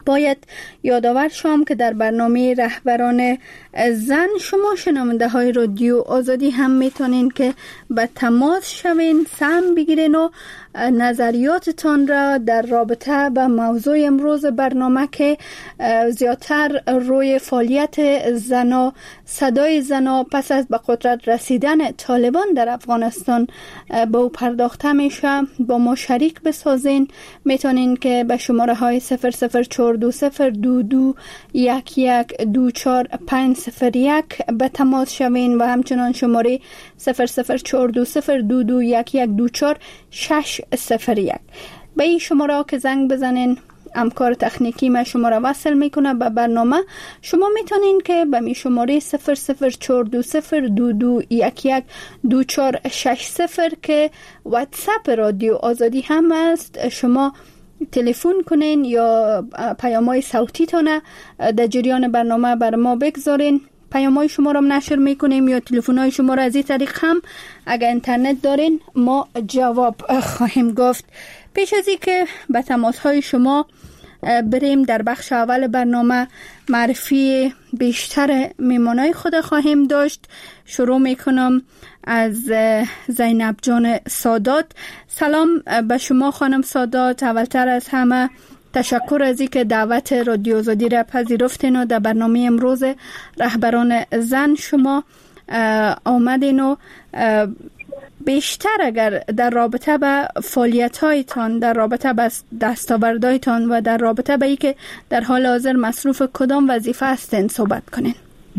باید یادآور شوم که در برنامه رهبران زن شما شنونده های رادیو آزادی هم میتونین که به تماس شوین، سهم بگیرین و نظریاتتان را در رابطه با موضوع امروز برنامه که زیادتر روی فعالیت زنا، صدای زنا پس از به قدرت رسیدن طالبان در افغانستان به او پرداخته میشه، با ما شریک بسازین. میتونین که به شماره های صفر صفر چهار دو صفر دو دو یک یک دو چهار پنج صفر یک به تماس شوین و همچنان شماره صفر صفر چهار دو صفر دو دو یک یک دو چهار شش صفر یک. به این شماره که زنگ بزنین همکار تکنیکی ما شما را وصل میکنه به برنامه. شما میتونین که به می شماره صفر صفر چهار دو صفر دو دو یک یک دو چهار شش صفر که واتساپ رادیو آزادی هم است، شما تلفن کنین یا پیام‌های صوتی تانه در جریان برنامه بر ما بگذارین. پیام‌های شما را نشر میکنیم یا تلفن‌های شما را از این طریق هم اگر اینترنت دارین ما جواب خواهیم گفت. پیش از این که به تماس‌های شما بریم، در بخش اول برنامه معرفی بیشتر میمانای خود خواهیم داشت. شروع میکنم از زینب جان سادات. سلام به شما خانم سادات. اولتر از همه تشکر از اینکه دعوت رادیو آزادی را پذیرفتین و در برنامه امروز رهبران زن شما آمدین و بیشتر اگر در رابطه به فعالیت‌هایتان، در رابطه به دستاوردهایتان و در رابطه به اینکه در حال حاضر مصروف کدام وظیفه هستین صحبت کنین.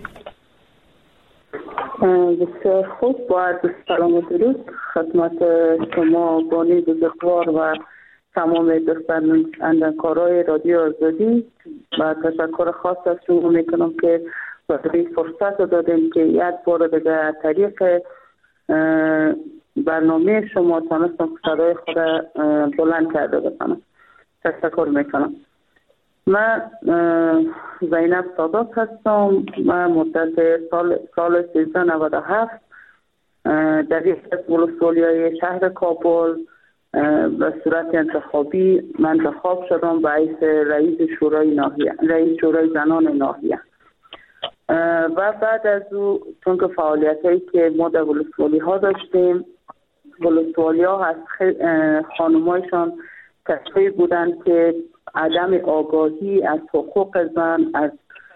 بسیار خوب. با عرض سلام و درود خدمت شما بانی بزرگوار و تمام دوستان اندرکارای رادیو آزادی و تشکر خاص از شما میکنم که برای فرصت دادیم که یک بار دیگه طریق برنامه شما تانستم صدای خود بلند کرده بکنم. تشکر میکنم. من زینب سادات هستم. من مدت سال سال سیزده نود و هفت در یک از ولسوالی‌های شهر کابل به صورت انتخابی من انتخاب شدم به حیث رئیس شورای ناحیه، رئیس شورای زنان ناحیه. و بعد از او چون که فعالیت هایی که ما در ولسوالی ها داشتیم، ولسوالی ها از خانمایشان کسایی بودن که عدم آگاهی از حقوق زن، از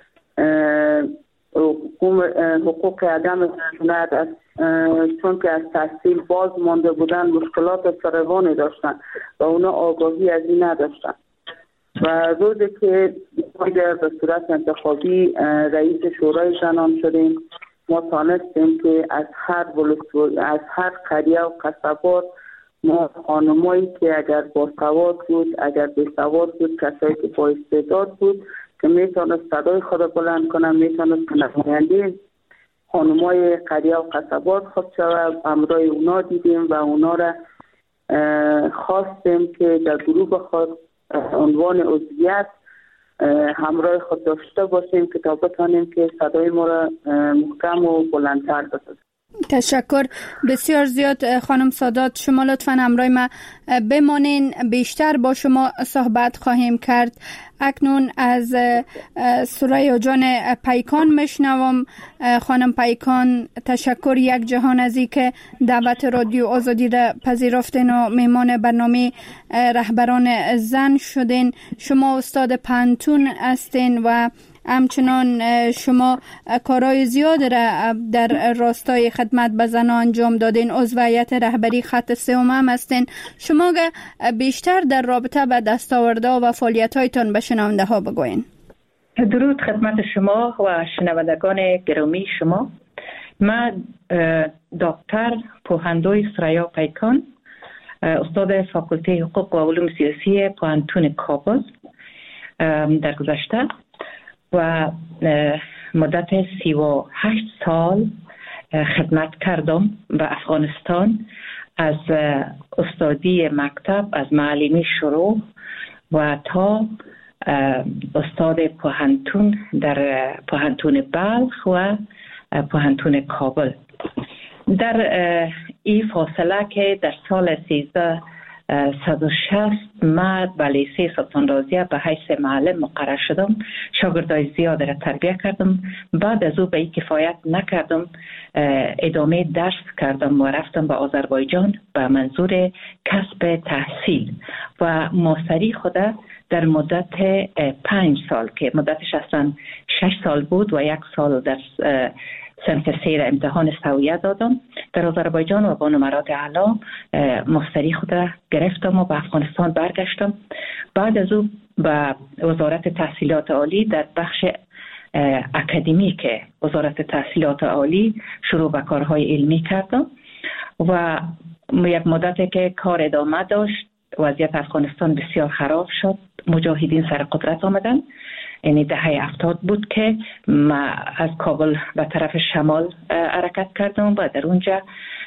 حقوق عدم خشونت، از چون که از تحصیل باز مانده بودن، مشکلات فراوانی داشتن و اونا آگاهی از این نداشتن. و روزی که ما به صورت انتخابی رئیس شورای زنان شدیم، ما تانستیم که از هر از هر قریه و قصبات ما خانمایی که اگر با سواد بود، اگر بی سواد بود، کسایی که با استعداد بود که میتونست صدای خود بلند کنن، میتونست که نماینده خانمای قریه و قصبات خود شود. امرای اونا دیدیم و اونا را خواستیم که در گروه خود عنوان عضویت همراه خود داشته باشیم که تا بتانیم که صدای ما را محکم و بلندتر بسازیم. تشکر بسیار زیاد خانم سادات. شما لطفاً همراه ما بمانین، بیشتر با شما صحبت خواهیم کرد. اکنون از سریا جان پیکان میشنوم. خانم پیکان، تشکر یک جهان از اینکه دعوت رادیو آزادی را پذیرفتین و میمان برنامه رهبران زن شدین. شما استاد پانتون هستین و همچنان شما کارهای زیاد را در راستای خدمت به زنان انجام دادین. عضو هیئت رهبری خط سوم هم هستین. شما بیشتر در رابطه با دستاوردها و فعالیت‌هایتان به شنونده ها بگوین. درود خدمت شما و شنوندگان گرامی شما. من دکتر پوهندوی سریا پیکان، استاد فاکولته حقوق و علوم سیاسی پوهنتون کابل در گذشته و مدت سی و هشت سال خدمت کردم به افغانستان، از استادی مکتب، از معلمی شروع و تا استاد پوهنتون در پوهنتون بلخ و پوهنتون کابل. در این فاصله که در سال سیزده صد و شصت ما به لیسه سلطان رازیه به حیث معلم مقرر شدم. شاگردای زیاد را تربیه کردم. بعد از او به این کفایت نکردم، ادامه درس کردم و رفتم به آذربایجان به منظور کسب تحصیل و ماستری خود در مدت پنج سال که مدتش اصلا شش سال بود و یک سال در صنف سیر امتحان سویه دادم در آذربایجان و با نمرات اعلا ماستری خود را گرفتم و به افغانستان برگشتم. بعد از او به وزارت تحصیلات عالی در بخش اکادمیک وزارت تحصیلات عالی شروع به کارهای علمی کردم و یک مدتی که کار ادامه داشت، وضعیت افغانستان بسیار خراب شد، مجاهدین سر قدرت آمدن. یعنی دهه هفتاد بود که ما از کابل به طرف شمال حرکت کردم و در اونجا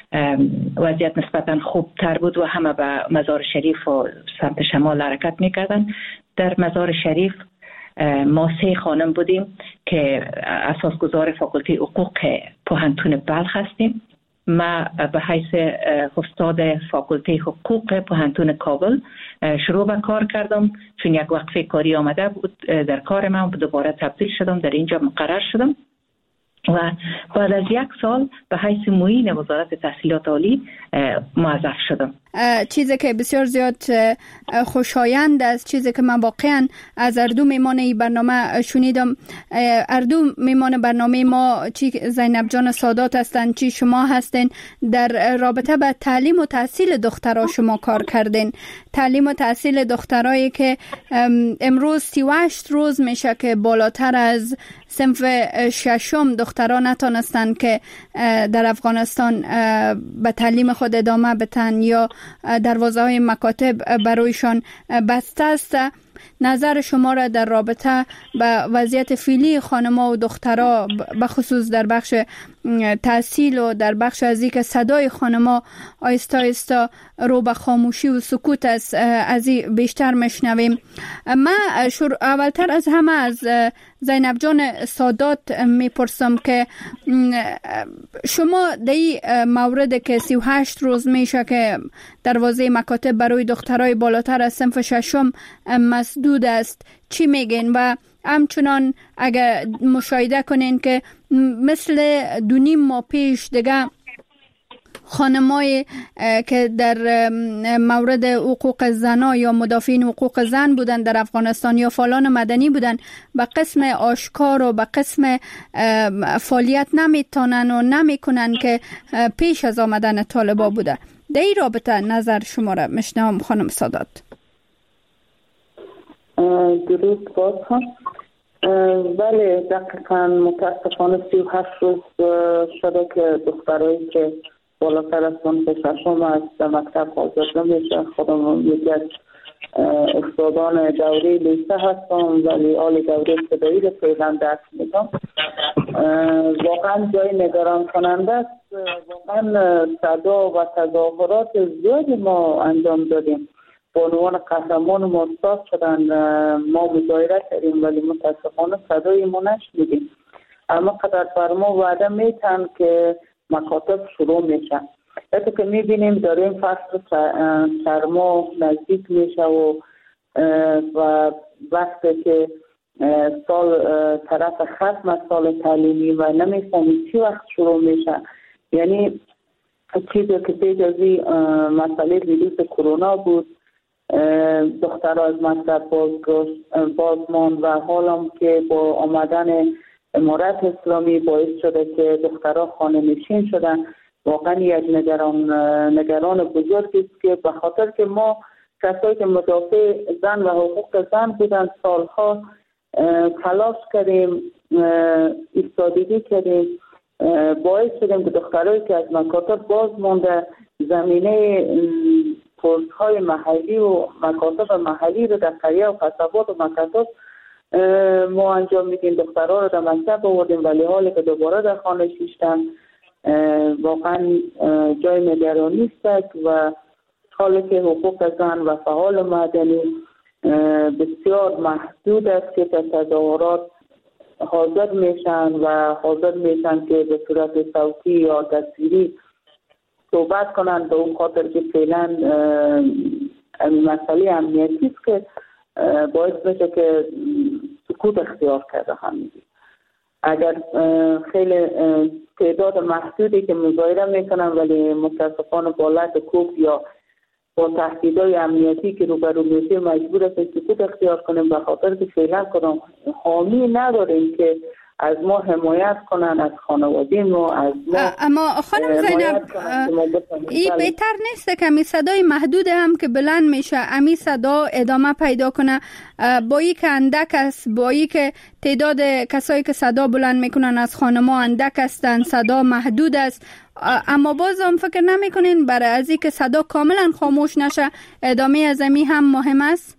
وضعیت نسبتا خوب تر بود و همه به مزار شریف و سمت شمال حرکت میکردن. در مزار شریف ما سه خانم بودیم که اساسگزار فاکولته حقوق پوهنتون بلخ هستیم. ما به حیث استاد فاکولته حقوق پوهنتون کابل شروع به کار کردم، چون یک وقفه کاری آمده بود در کار من، دوباره تبدیل شدم، در اینجا مقرر شدم و بعد از یک سال به حیث معین وزارت تحصیلات عالی موظف شدم. چیزی که بسیار زیاد خوشایند است، چیزی که من واقعا از اردو میمان این برنامه شنیدم، اردو میمان برنامه ما چی زینب جان سادات هستند چی شما هستین، در رابطه به تعلیم و تحصیل دخترها شما کار کردین. تعلیم و تحصیل دخترایی که امروز سی و هشت روز میشه که بالاتر از صنف ششم دخترها نتونستن که در افغانستان به تعلیم خود ادامه بدن یا دروازه های مکاتب برایشان بسته است. نظر شما را در رابطه با وضعیت فعلی خانم‌ها و دخترها بخصوص در بخش تحصیل و در بخش از اینکه صدای خانم‌ها آیستا آیستا رو به خاموشی و سکوت است، از این بیشتر میشنویم. من اولتر از همه از زینب جان سادات میپرسم که شما در این مورد که سی و هشت روز میشه که دروازه مکاتب برای دخترای بالاتر از صنف ششم مسدود است، چی میگین؟ و همچنان اگر مشاهده کنین که مثل دو نیم ماه پیش دیگه خانمای که در مورد حقوق زنا یا مدافعین حقوق زن بودن در افغانستان یا فعالان مدنی بودن، به قسم آشکار و به قسم فعالیت نمیتونن و نمیکنن که پیش از آمدن طالبا بوده. در این رابطه نظر شما را میشنوم خانم سادات. درود باز هم. بله دقیقا متاسفانه سی و هشت روز شده که دخترایی که بالاتر از صنف ششم از مکتب حاضر نمیشه. خودم یکی از استادان دوره لیسه هستم ولی آل دوره ابتدایی رو فعلا درس میدم. واقعا جای نگران کننده است. واقعا صدا و تظاهرات زیادی ما انجام دادیم، بانوان قهرمان ما استاد شدن، ما مظاهره کردیم ولی متاسفانه صدای ما نشنیدیم. اما قدر بر ما وعده میتن که مکاتب شروع میشه. حتی که میبینیم در این فصل سرما نزدیک میشه و و وقتی که سال طرف ختم سال تعلیمی و نمیفهمیم چی وقت شروع میشه، یعنی چیزی که پیش از این مسئله ویروس کرونا بود، دخترها از مکتب بازمان و حالا که با آمدن امارت اسلامی باعث شده که دخترها خانه نشین شدن. واقعا یک نگران نگران بزرگی است که به خاطر که ما کسایی که مدافع زن و حقوق زن بودن سالها تلاش کردیم، ایستادگی کردیم، باعث شدیم که دخترایی که از مکاتب باز مونده زمینه کورس‌های محلی و مکاتب محلی رو در قریه و قصبات و مکاتب ما انجام میدیم. دخترها رو در مکتب آوردیم ولی حالی که دوباره در خانه شیشتن واقعا جای نگرانی است و حالی که حقوق زن و فعال مدنی بسیار محدود است که در تظاهرات حاضر میشن و حاضر میشن که به صورت صوتی یا تصویری صحبت کنن، به اون خاطر که فعلا مسئله امنیتی است که باعث بشه که سکوت اختیار کرده همینی. اگر خیلی تعداد محدودی که مظاهره میکنن ولی متاسفانه با لط کوف یا با تهدیدهای امنیتی که روبرو میشه مجبور است سکوت اختیار کنیم، به خاطر که فعلا کدام حامی نداریم که از ما حمایت کنن، از خانواده ما، از ما. اما خانم زینب این بهتر نیست که امی صدای محدود هم که بلند میشه امی صدا ادامه پیدا کنه، با ای که اندک است، با ای که تعداد کسایی که صدا بلند میکنن از خانما اندک هستن، صدا محدود است، اما باز هم فکر نمی کنین برای از ای که صدا کاملا خاموش نشه ادامه از امی هم مهم است؟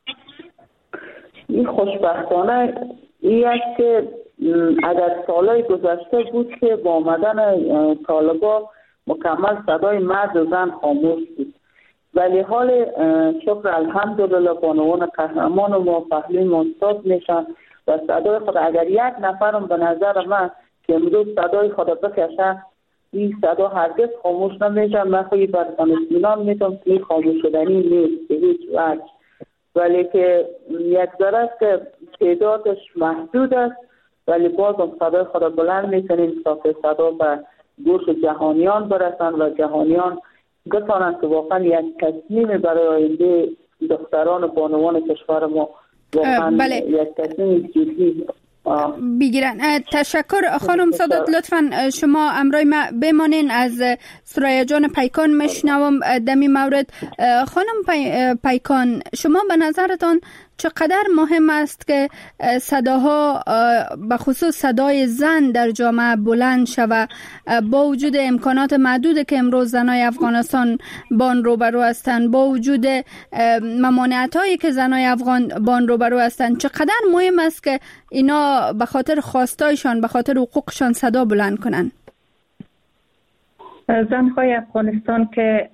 این خوشبختانه این است که اگر سالهای گذشته بود که با آمدن طالبا مکمل صدای مرد و زن خاموش بود، ولی حال شکر الحمدلله بانوان قهرمان ما پهلوی منصاب میشن و صدای خود اگر یک نفرم به نظر من که امروز صدای خود بکشه این صدا هرگز خاموش نمیشه. من خیلی برسان اطمینان میتونم که این خاموش شدنی نیست به هیچ وجه، ولی که یک ذره است که تعدادش محدود است، ولی باز هم صدای خود بلند میکنیم تا که صدا به گوش جهانیان برسن و جهانیان بتانند که واقعا یک تصمیم برای آینده دختران و بانوان کشور ما واقعا بله. یک تصمیم جدی بگیرن. تشکر خانم سادات، لطفا شما امرای ما بمانین. از سریا جان پیکان مشنوم دمی مورد. خانم پی... پیکان، شما به نظرتان چقدر مهم است که صداها به خصوص صدای زن در جامعه بلند شود با وجود امکانات محدود که امروز زنای افغانستان بان روبرو هستند، با وجود ممانعت هایی که زنای افغان بان روبرو هستند؟ چقدر مهم است که اینا به خاطر خواستایشان، به خاطر حقوقشان صدا بلند کنند؟ زنهای افغانستان که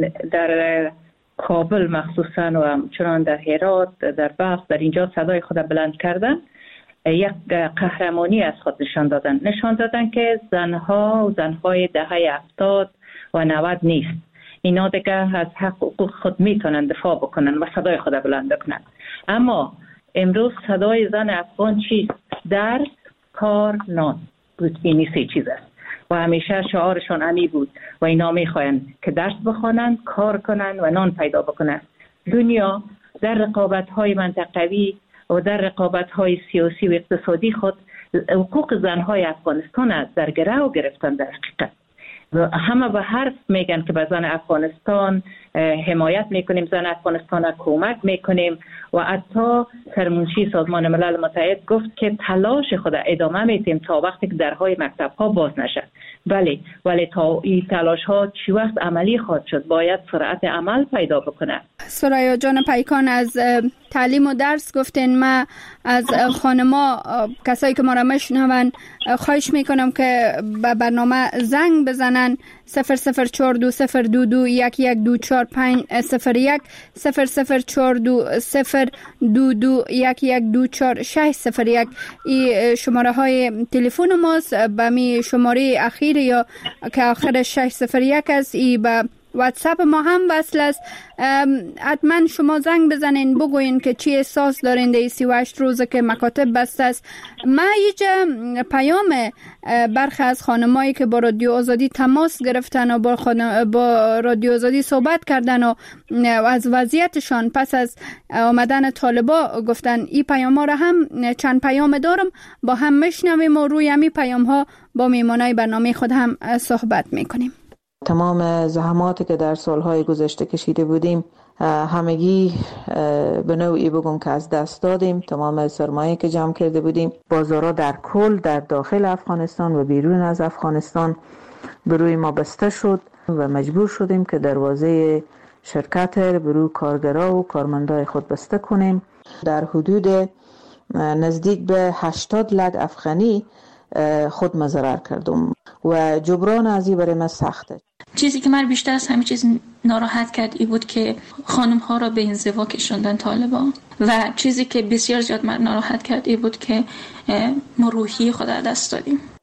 در کابل مخصوصا و همچنان در هرات، در بلخ، در اینجا صدای خود بلند کردن، یک قهرمانی از خود نشان دادن نشان دادن که زنها و زنهای دهه هفتاد و نود نیست، اینا دیگه از حقوق خود میتونن دفاع بکنن و صدای خود بلند کنن. اما امروز صدای زن افغان چیست؟ درس، کار، نان بود. این سه چیز است و همیشه شعارشان امی بود و اینا میخواین که درس بخوانن، کار کنن و نان پیدا بکنن. دنیا در رقابت‌های منطقوی و در رقابت‌های سیاسی و اقتصادی خود حقوق زن‌های افغانستان است در گرو گرفتن. در حقیقت همه به حرف میگن که به زن افغانستان حمایت میکنیم، زن افغانستان کمک میکنیم و حتی سرمنشی سازمان ملل متحد گفت که تلاش خود ادامه میتیم تا وقتی که درهای مکتب ها باز نشه. بله، ولی تا این تلاش ها چی وقت عملی خواهد شد؟ باید سرعت عمل پیدا بکنه. سریا جان پیکان، از تعلیم و درس گفتین. ما از خانما، کسایی که ما را میشنون، خواهش میکنم که به برنامه زنگ بزنن صفر صفر چهار دو صفر دو دو یک یک دو چهار پنج صفر یک صفر صفر چهار دو صفر دو دو یک یک دو چهار شش صفر یک. این شماره های تلفن ماست. به می شماره اخیر یا که آخرش شش صفر یک است، ای به واتساپ ما هم وصل است. حتما شما زنگ بزنین، بگوین که چی احساس دارین در سی و هشت روزه که مکاتب بسته است. ما اینجا پیام برخی از خانمایی که با رادیو آزادی تماس گرفتن و با, خانم با رادیو آزادی صحبت کردن و از وضعیتشان پس از آمدن طالبا گفتن، این پیام ها را هم چند پیام دارم با هم میشنویم و روی همی پیام ها با میمانای برنامه خود هم صحبت میکنیم. تمام زحماتی که در سالهای گذشته کشیده بودیم همگی به نوعی بگم که از دست دادیم. تمام سرمایه که جمع کرده بودیم، بازارها در کل در داخل افغانستان و بیرون از افغانستان به روی ما بسته شد و مجبور شدیم که دروازه شرکت به روی کارگرها و کارمندای خود بسته کنیم. در حدود نزدیک به هشتاد لک افغانی خود مضرر کردم و جبران از این برای من سخته. چیزی که من بیشتر از همه چیز ناراحت کرد ای بود که خانم ها را به انزوا کشوندن طالبان و چیزی که بسیار زیاد من ناراحت کرد ای بود که ما روحی خود را دست دادیم.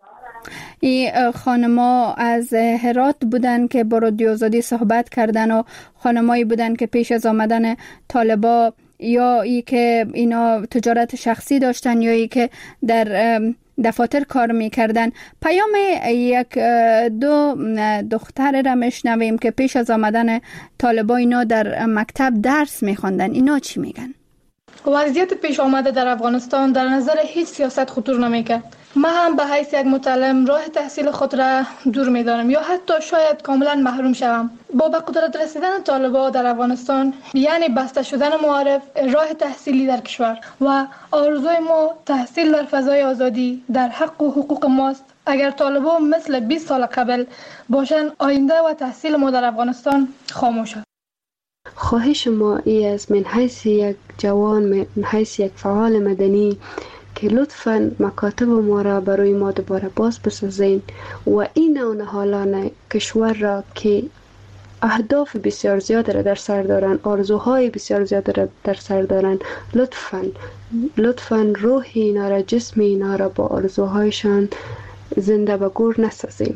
این خانما از هرات بودن که با رادیو آزادی صحبت کردن و خانمایی بودن که پیش از آمدن طالبا یا ای که اینا تجارت شخصی داشتن یا ای که در دفاتر کار میکردن. پیام یک دو دختر را میشنویم که پیش از آمدن طالبا اینا در مکتب درس میخواندن. اینا چی میگن؟ وضعیت پیش آمده در افغانستان در نظر هیچ سیاست خطور نمیکرد. من هم به حیث یک متعلم راه تحصیل خود را دور میدانم یا حتی شاید کاملا محروم شوم. با به قدرت رسیدن طالبان در افغانستان یعنی بسته شدن معارف راه تحصیلی در کشور و آرزوی ما تحصیل در فضای آزادی در حق و حقوق ماست. اگر طالبان مثل بیست سال قبل باشن آینده و تحصیل ما در افغانستان خاموش است. خواهش ما ای است من حیث یک جوان، من حیث یک فعال مدنی که لطفاً مکاتب ما را برای ما دوباره باز بسازین و این نهالان کشور را که اهداف بسیار زیاد را در سر دارن، آرزوهای بسیار زیاد را در سر دارن، لطفاً لطفاً روح اینا را، جسم اینا را با آرزوهایشان زنده و گور نسازیم.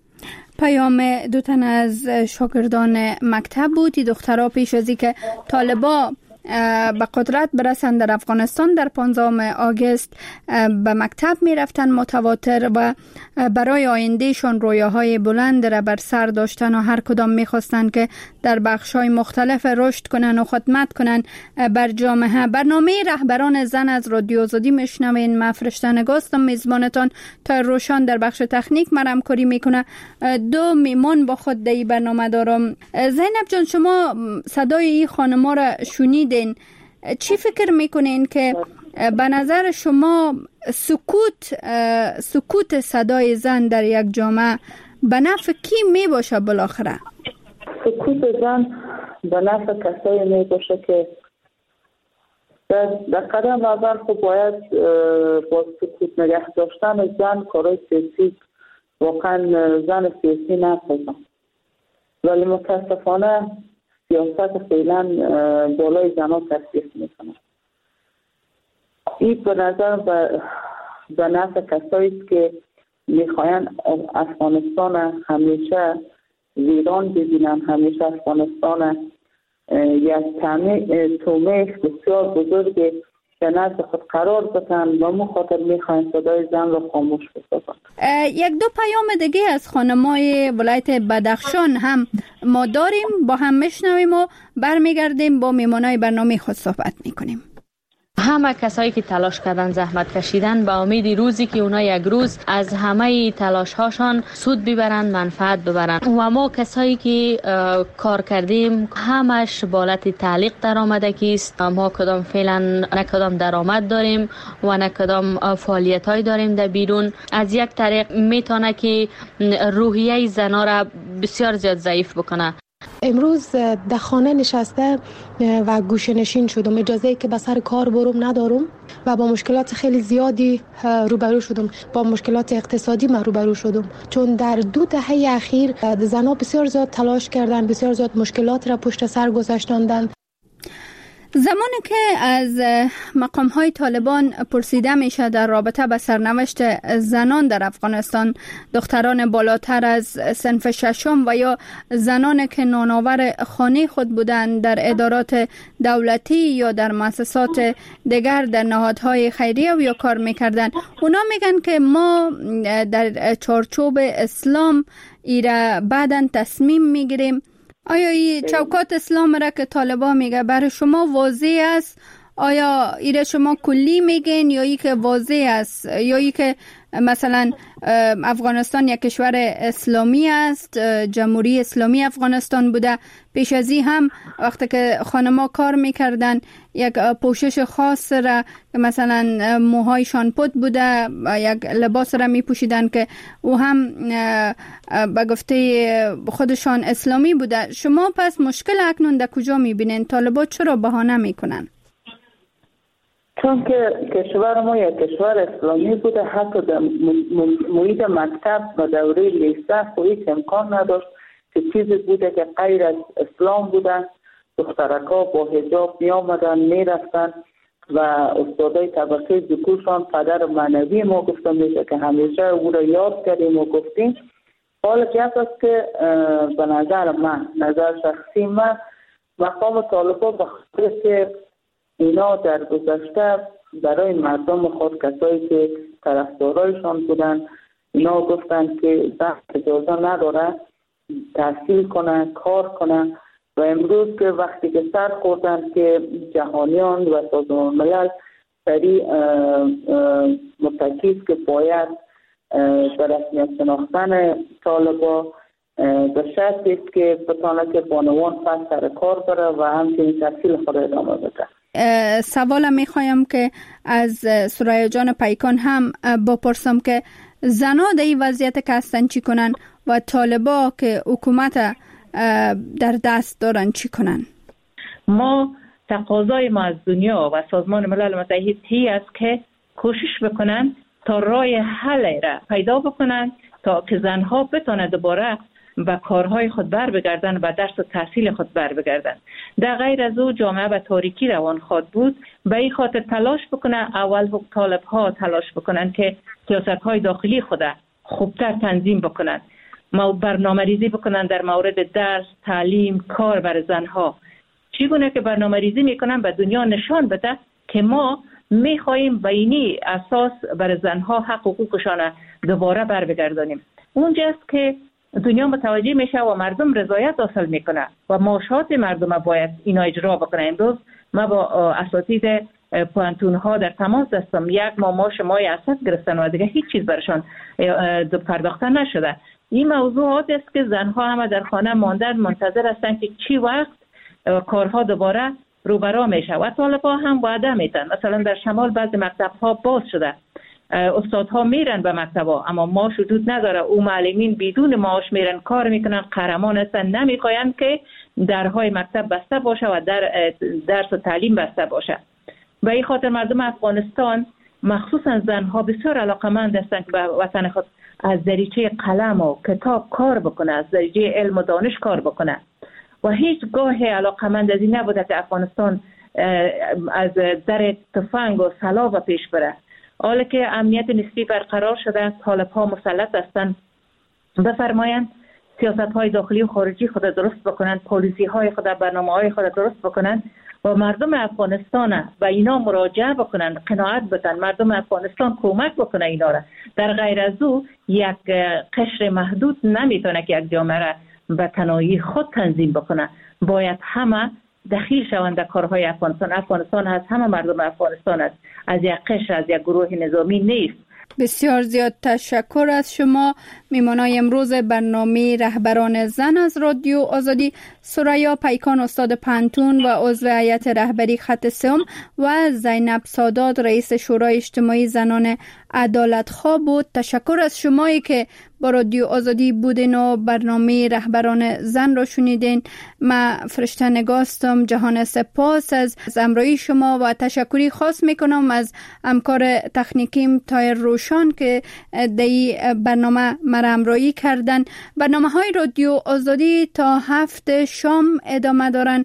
پیام دو تن از شاگردان مکتب بود. دخترها پیش از اینکه طالبا به قدرت برسند در افغانستان در پانزدهم آگوست به مکتب می رفتن متواتر و برای آیندهشان رویاهای بلند را بر سر داشتن و هر کدام می خواستن که در بخش‌های مختلف رشد کنن و خدمت کنن بر جامعه. برنامه رهبران زن از رادیو آزادی میشنوین. من فرشته نگاستم میزبانتان تا روشان در بخش تکنیک مرام کاری میکنه. دو میمون با خود در برنامه دارم. زینب جان، شما صدای این خانما را شنیدین، چی فکر میکنین که به نظر شما سکوت سکوت صدای زن در یک جامعه به نفع کی می باشه بالاخره؟ سکوت زن به نفع کسایی می باشه که در, در قدم اول خب باید با سکوت نگه داشتن زن کارای سیاسی واقعا زن سیاسی نکنه، ولی متاسفانه سیاست فعلا بالای زنها تاثیر میکنه. این به نظر به نفع کسایی که میخواین افغانستان همیشه ویران ببینن، همیشه افغانستان یک تومه بسیار بزرگی به نزد خود قرار بدن و مو خاطر میخواین صدای زن رو خاموش بسازن. یک دو پیام دیگه از خانمای ولایت بدخشان هم ما داریم، با هم میشنویم و برمیگردیم با میمانای برنامه خود صحبت میکنیم. همه کسایی که تلاش کردن، زحمت کشیدن، با امید روزی که اونا یک روز از همه تلاش هاشان سود ببرن، منفعت ببرن. و ما کسایی که کار کردیم همش بالت تعلیق در آمده کیست. ما کدام فعلا نه کدام درآمد داریم و نه کدام فعالیت های داریم در بیرون. از یک طریق میتونه که روحیه زنا را بسیار زیاد ضعیف بکنه. امروز در خانه نشسته و گوشه نشین شدم، اجازه که به سر کار برم ندارم و با مشکلات خیلی زیادی روبرو شدم. با مشکلات اقتصادی من روبرو شدم، چون در دو دهه اخیر زنها بسیار زیاد تلاش کردن، بسیار زیاد مشکلات را پشت سر گذاشتندن. زمانی که از مقام‌های طالبان پرسیده میشه در رابطه با سرنوشت زنان در افغانستان، دختران بالاتر از صنف ششم و یا زنان که نانآور خانه خود بودند در ادارات دولتی یا در مؤسسات دیگر در نهادهای خیریه و یا کار میکردن، اونا میگن که ما در چارچوب اسلام ایره بعداً تصمیم میگیریم. آیا این چوکات اسلام را که طالبان میگه برای شما واضح است؟ آیا ایره شما کلی میگین یا ای که واضح است، یا ای که مثلا افغانستان یک کشور اسلامی است، جمهوری اسلامی افغانستان بوده، پیش از این هم وقتی که خانما کار میکردن یک پوشش خاص را که مثلا موهایشان پود بوده، یک لباس را میپوشیدن که او هم به گفته خودشان اسلامی بوده. شما پس مشکل اکنون در کجا میبینین؟ طالبان چرا بهانه میکنن؟ چون که کشور ما یک کشور اسلامی بوده، حتی در محیط مکتب و دوره لیسه هیچ امکان نداشت که چیزی بوده که غیر از اسلام بوده. دخترکا با حجاب می آمدن می رفتن، و استادای طبقه ذکورشان پدر معنوی ما گفته میشه که همیشه او را یاد کردیم و گفتیم. حالا گپ است که به نظر من، نظر شخصی من، مقام طالبان بخاطر که اینا در گذشته برای مردم خود، کسایی که طرفدارایشان بودن، اینا گفتن که زن اجازه نداره تحصیل کنن، کار کنن و امروز که وقتی که سر خوردن که جهانیان و سازمان ملل سریع متکی است که باید به رسمیت شناختن طالبا به شرط است که بتانه که بانوان پس سر کار بره و همچنین تحصیل خود ادامه بده. سوالم میخوایم که از سریا جان پیکان هم بپرسم که زنا در این وضعیت که هستن چی کنن و طالبا که حکومت در دست دارن چی کنن؟ ما تقاضای ما از دنیا و سازمان ملل متحد هی است که کوشش بکنن تا راه حل را پیدا بکنن تا که زنها بتونه دوباره به کارهای خود بر بگردن و درس و تحصیل خود بر بگردن. در غیر از او جامعه به تاریکی روان خواهد بود. به این خاطر تلاش بکنه، اول طالب ها تلاش بکنن که سیاست های داخلی خود خوبتر تنظیم بکنن، ما برنامه ریزی بکنن در مورد درس، تعلیم، کار بر زنها. چگونه که برنامه ریزی میکنن به دنیا نشان بده که ما میخواییم بینی اساس بر زنها حق حقوقشان دوباره بر بگردانیم. اونجاست که دنیا متوجه میشه و مردم رضایت حاصل میکنه و معاشات مردم باید اینا اجرا بکنه. امروز ما با اساتید پوانتون ها در تماس هستم، یک ماه معاش مای اساس گرفتن و دیگه هیچ چیز برشان پرداخته نشده. این موضوعات است که زنها همه در خانه ماندن، منتظر هستن که چی وقت کارها دوباره روبرا میشه و طالبا هم وعده میدن. مثلا در شمال بعضی مکتب ها باز شده، استادها میرن به مکتبا اما معاش وجود نداره، او معلمین بدون معاش میرن کار میکنن، قهرمان هستن، نمیخواین که درهای مکتب بسته باشه و در درس و تعلیم بسته باشه. به این خاطر مردم افغانستان مخصوصا زنها بسیار علاقمند هستند که به وطن خود از دریچه قلم و کتاب کار بکنه، از دریچه علم و دانش کار بکنه و هیچ گاه علاقمند از این نبوده که افغانستان از در تفنگ و سلاح پیش بره. حالا که امنیت نسبی برقرار شده، طالب ها مسلط هستند، بفرمایند سیاست های داخلی و خارجی خود درست بکنند، پالیسی های خود، برنامه های خود درست بکنند و مردم افغانستان و اینا مراجعه بکنند، قناعت بدن، مردم افغانستان کمک بکنه اینا را. در غیر از او یک قشر محدود نمیتونه که یک جامعه را به تنهایی خود تنظیم بکنه. باید همه دخیل شوند در کارهای افغانستان. افغانستان هست، همه مردم افغانستان است، از یک قشر، از یک گروه نظامی نیست. بسیار زیاد تشکر از شما. میمانای امروز برنامه رهبران زن از رادیو آزادی، سریا پیکان استاد پانتون و عضو هیئت رهبری خط سوم و زینب سادات رئیس شورای اجتماعی زنان عدالتخواه بود. تشکر از شمایی که با رادیو آزادی بودین و برنامه رهبران زن را شنیدین. من فرشته نگاستم. جهان سپاس از همراهی شما و تشکری خاص میکنم از همکار تکنیکیم تایر روشان که دی برنامه مرا همراهی کردن. برنامه های رادیو آزادی تا هفت شام ادامه دارن.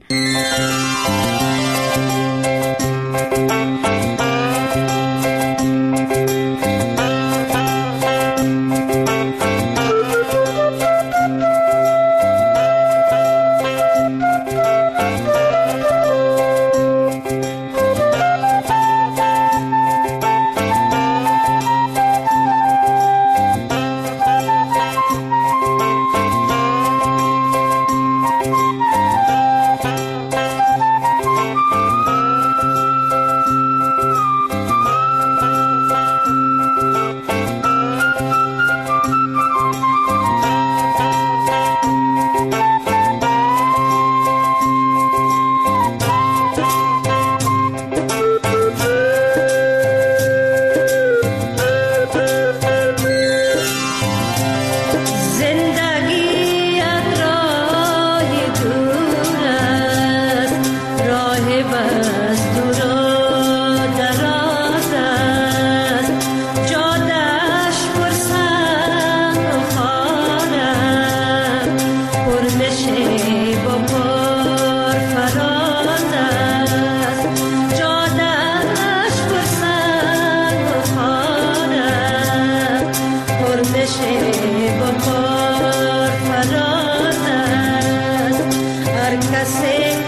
کسی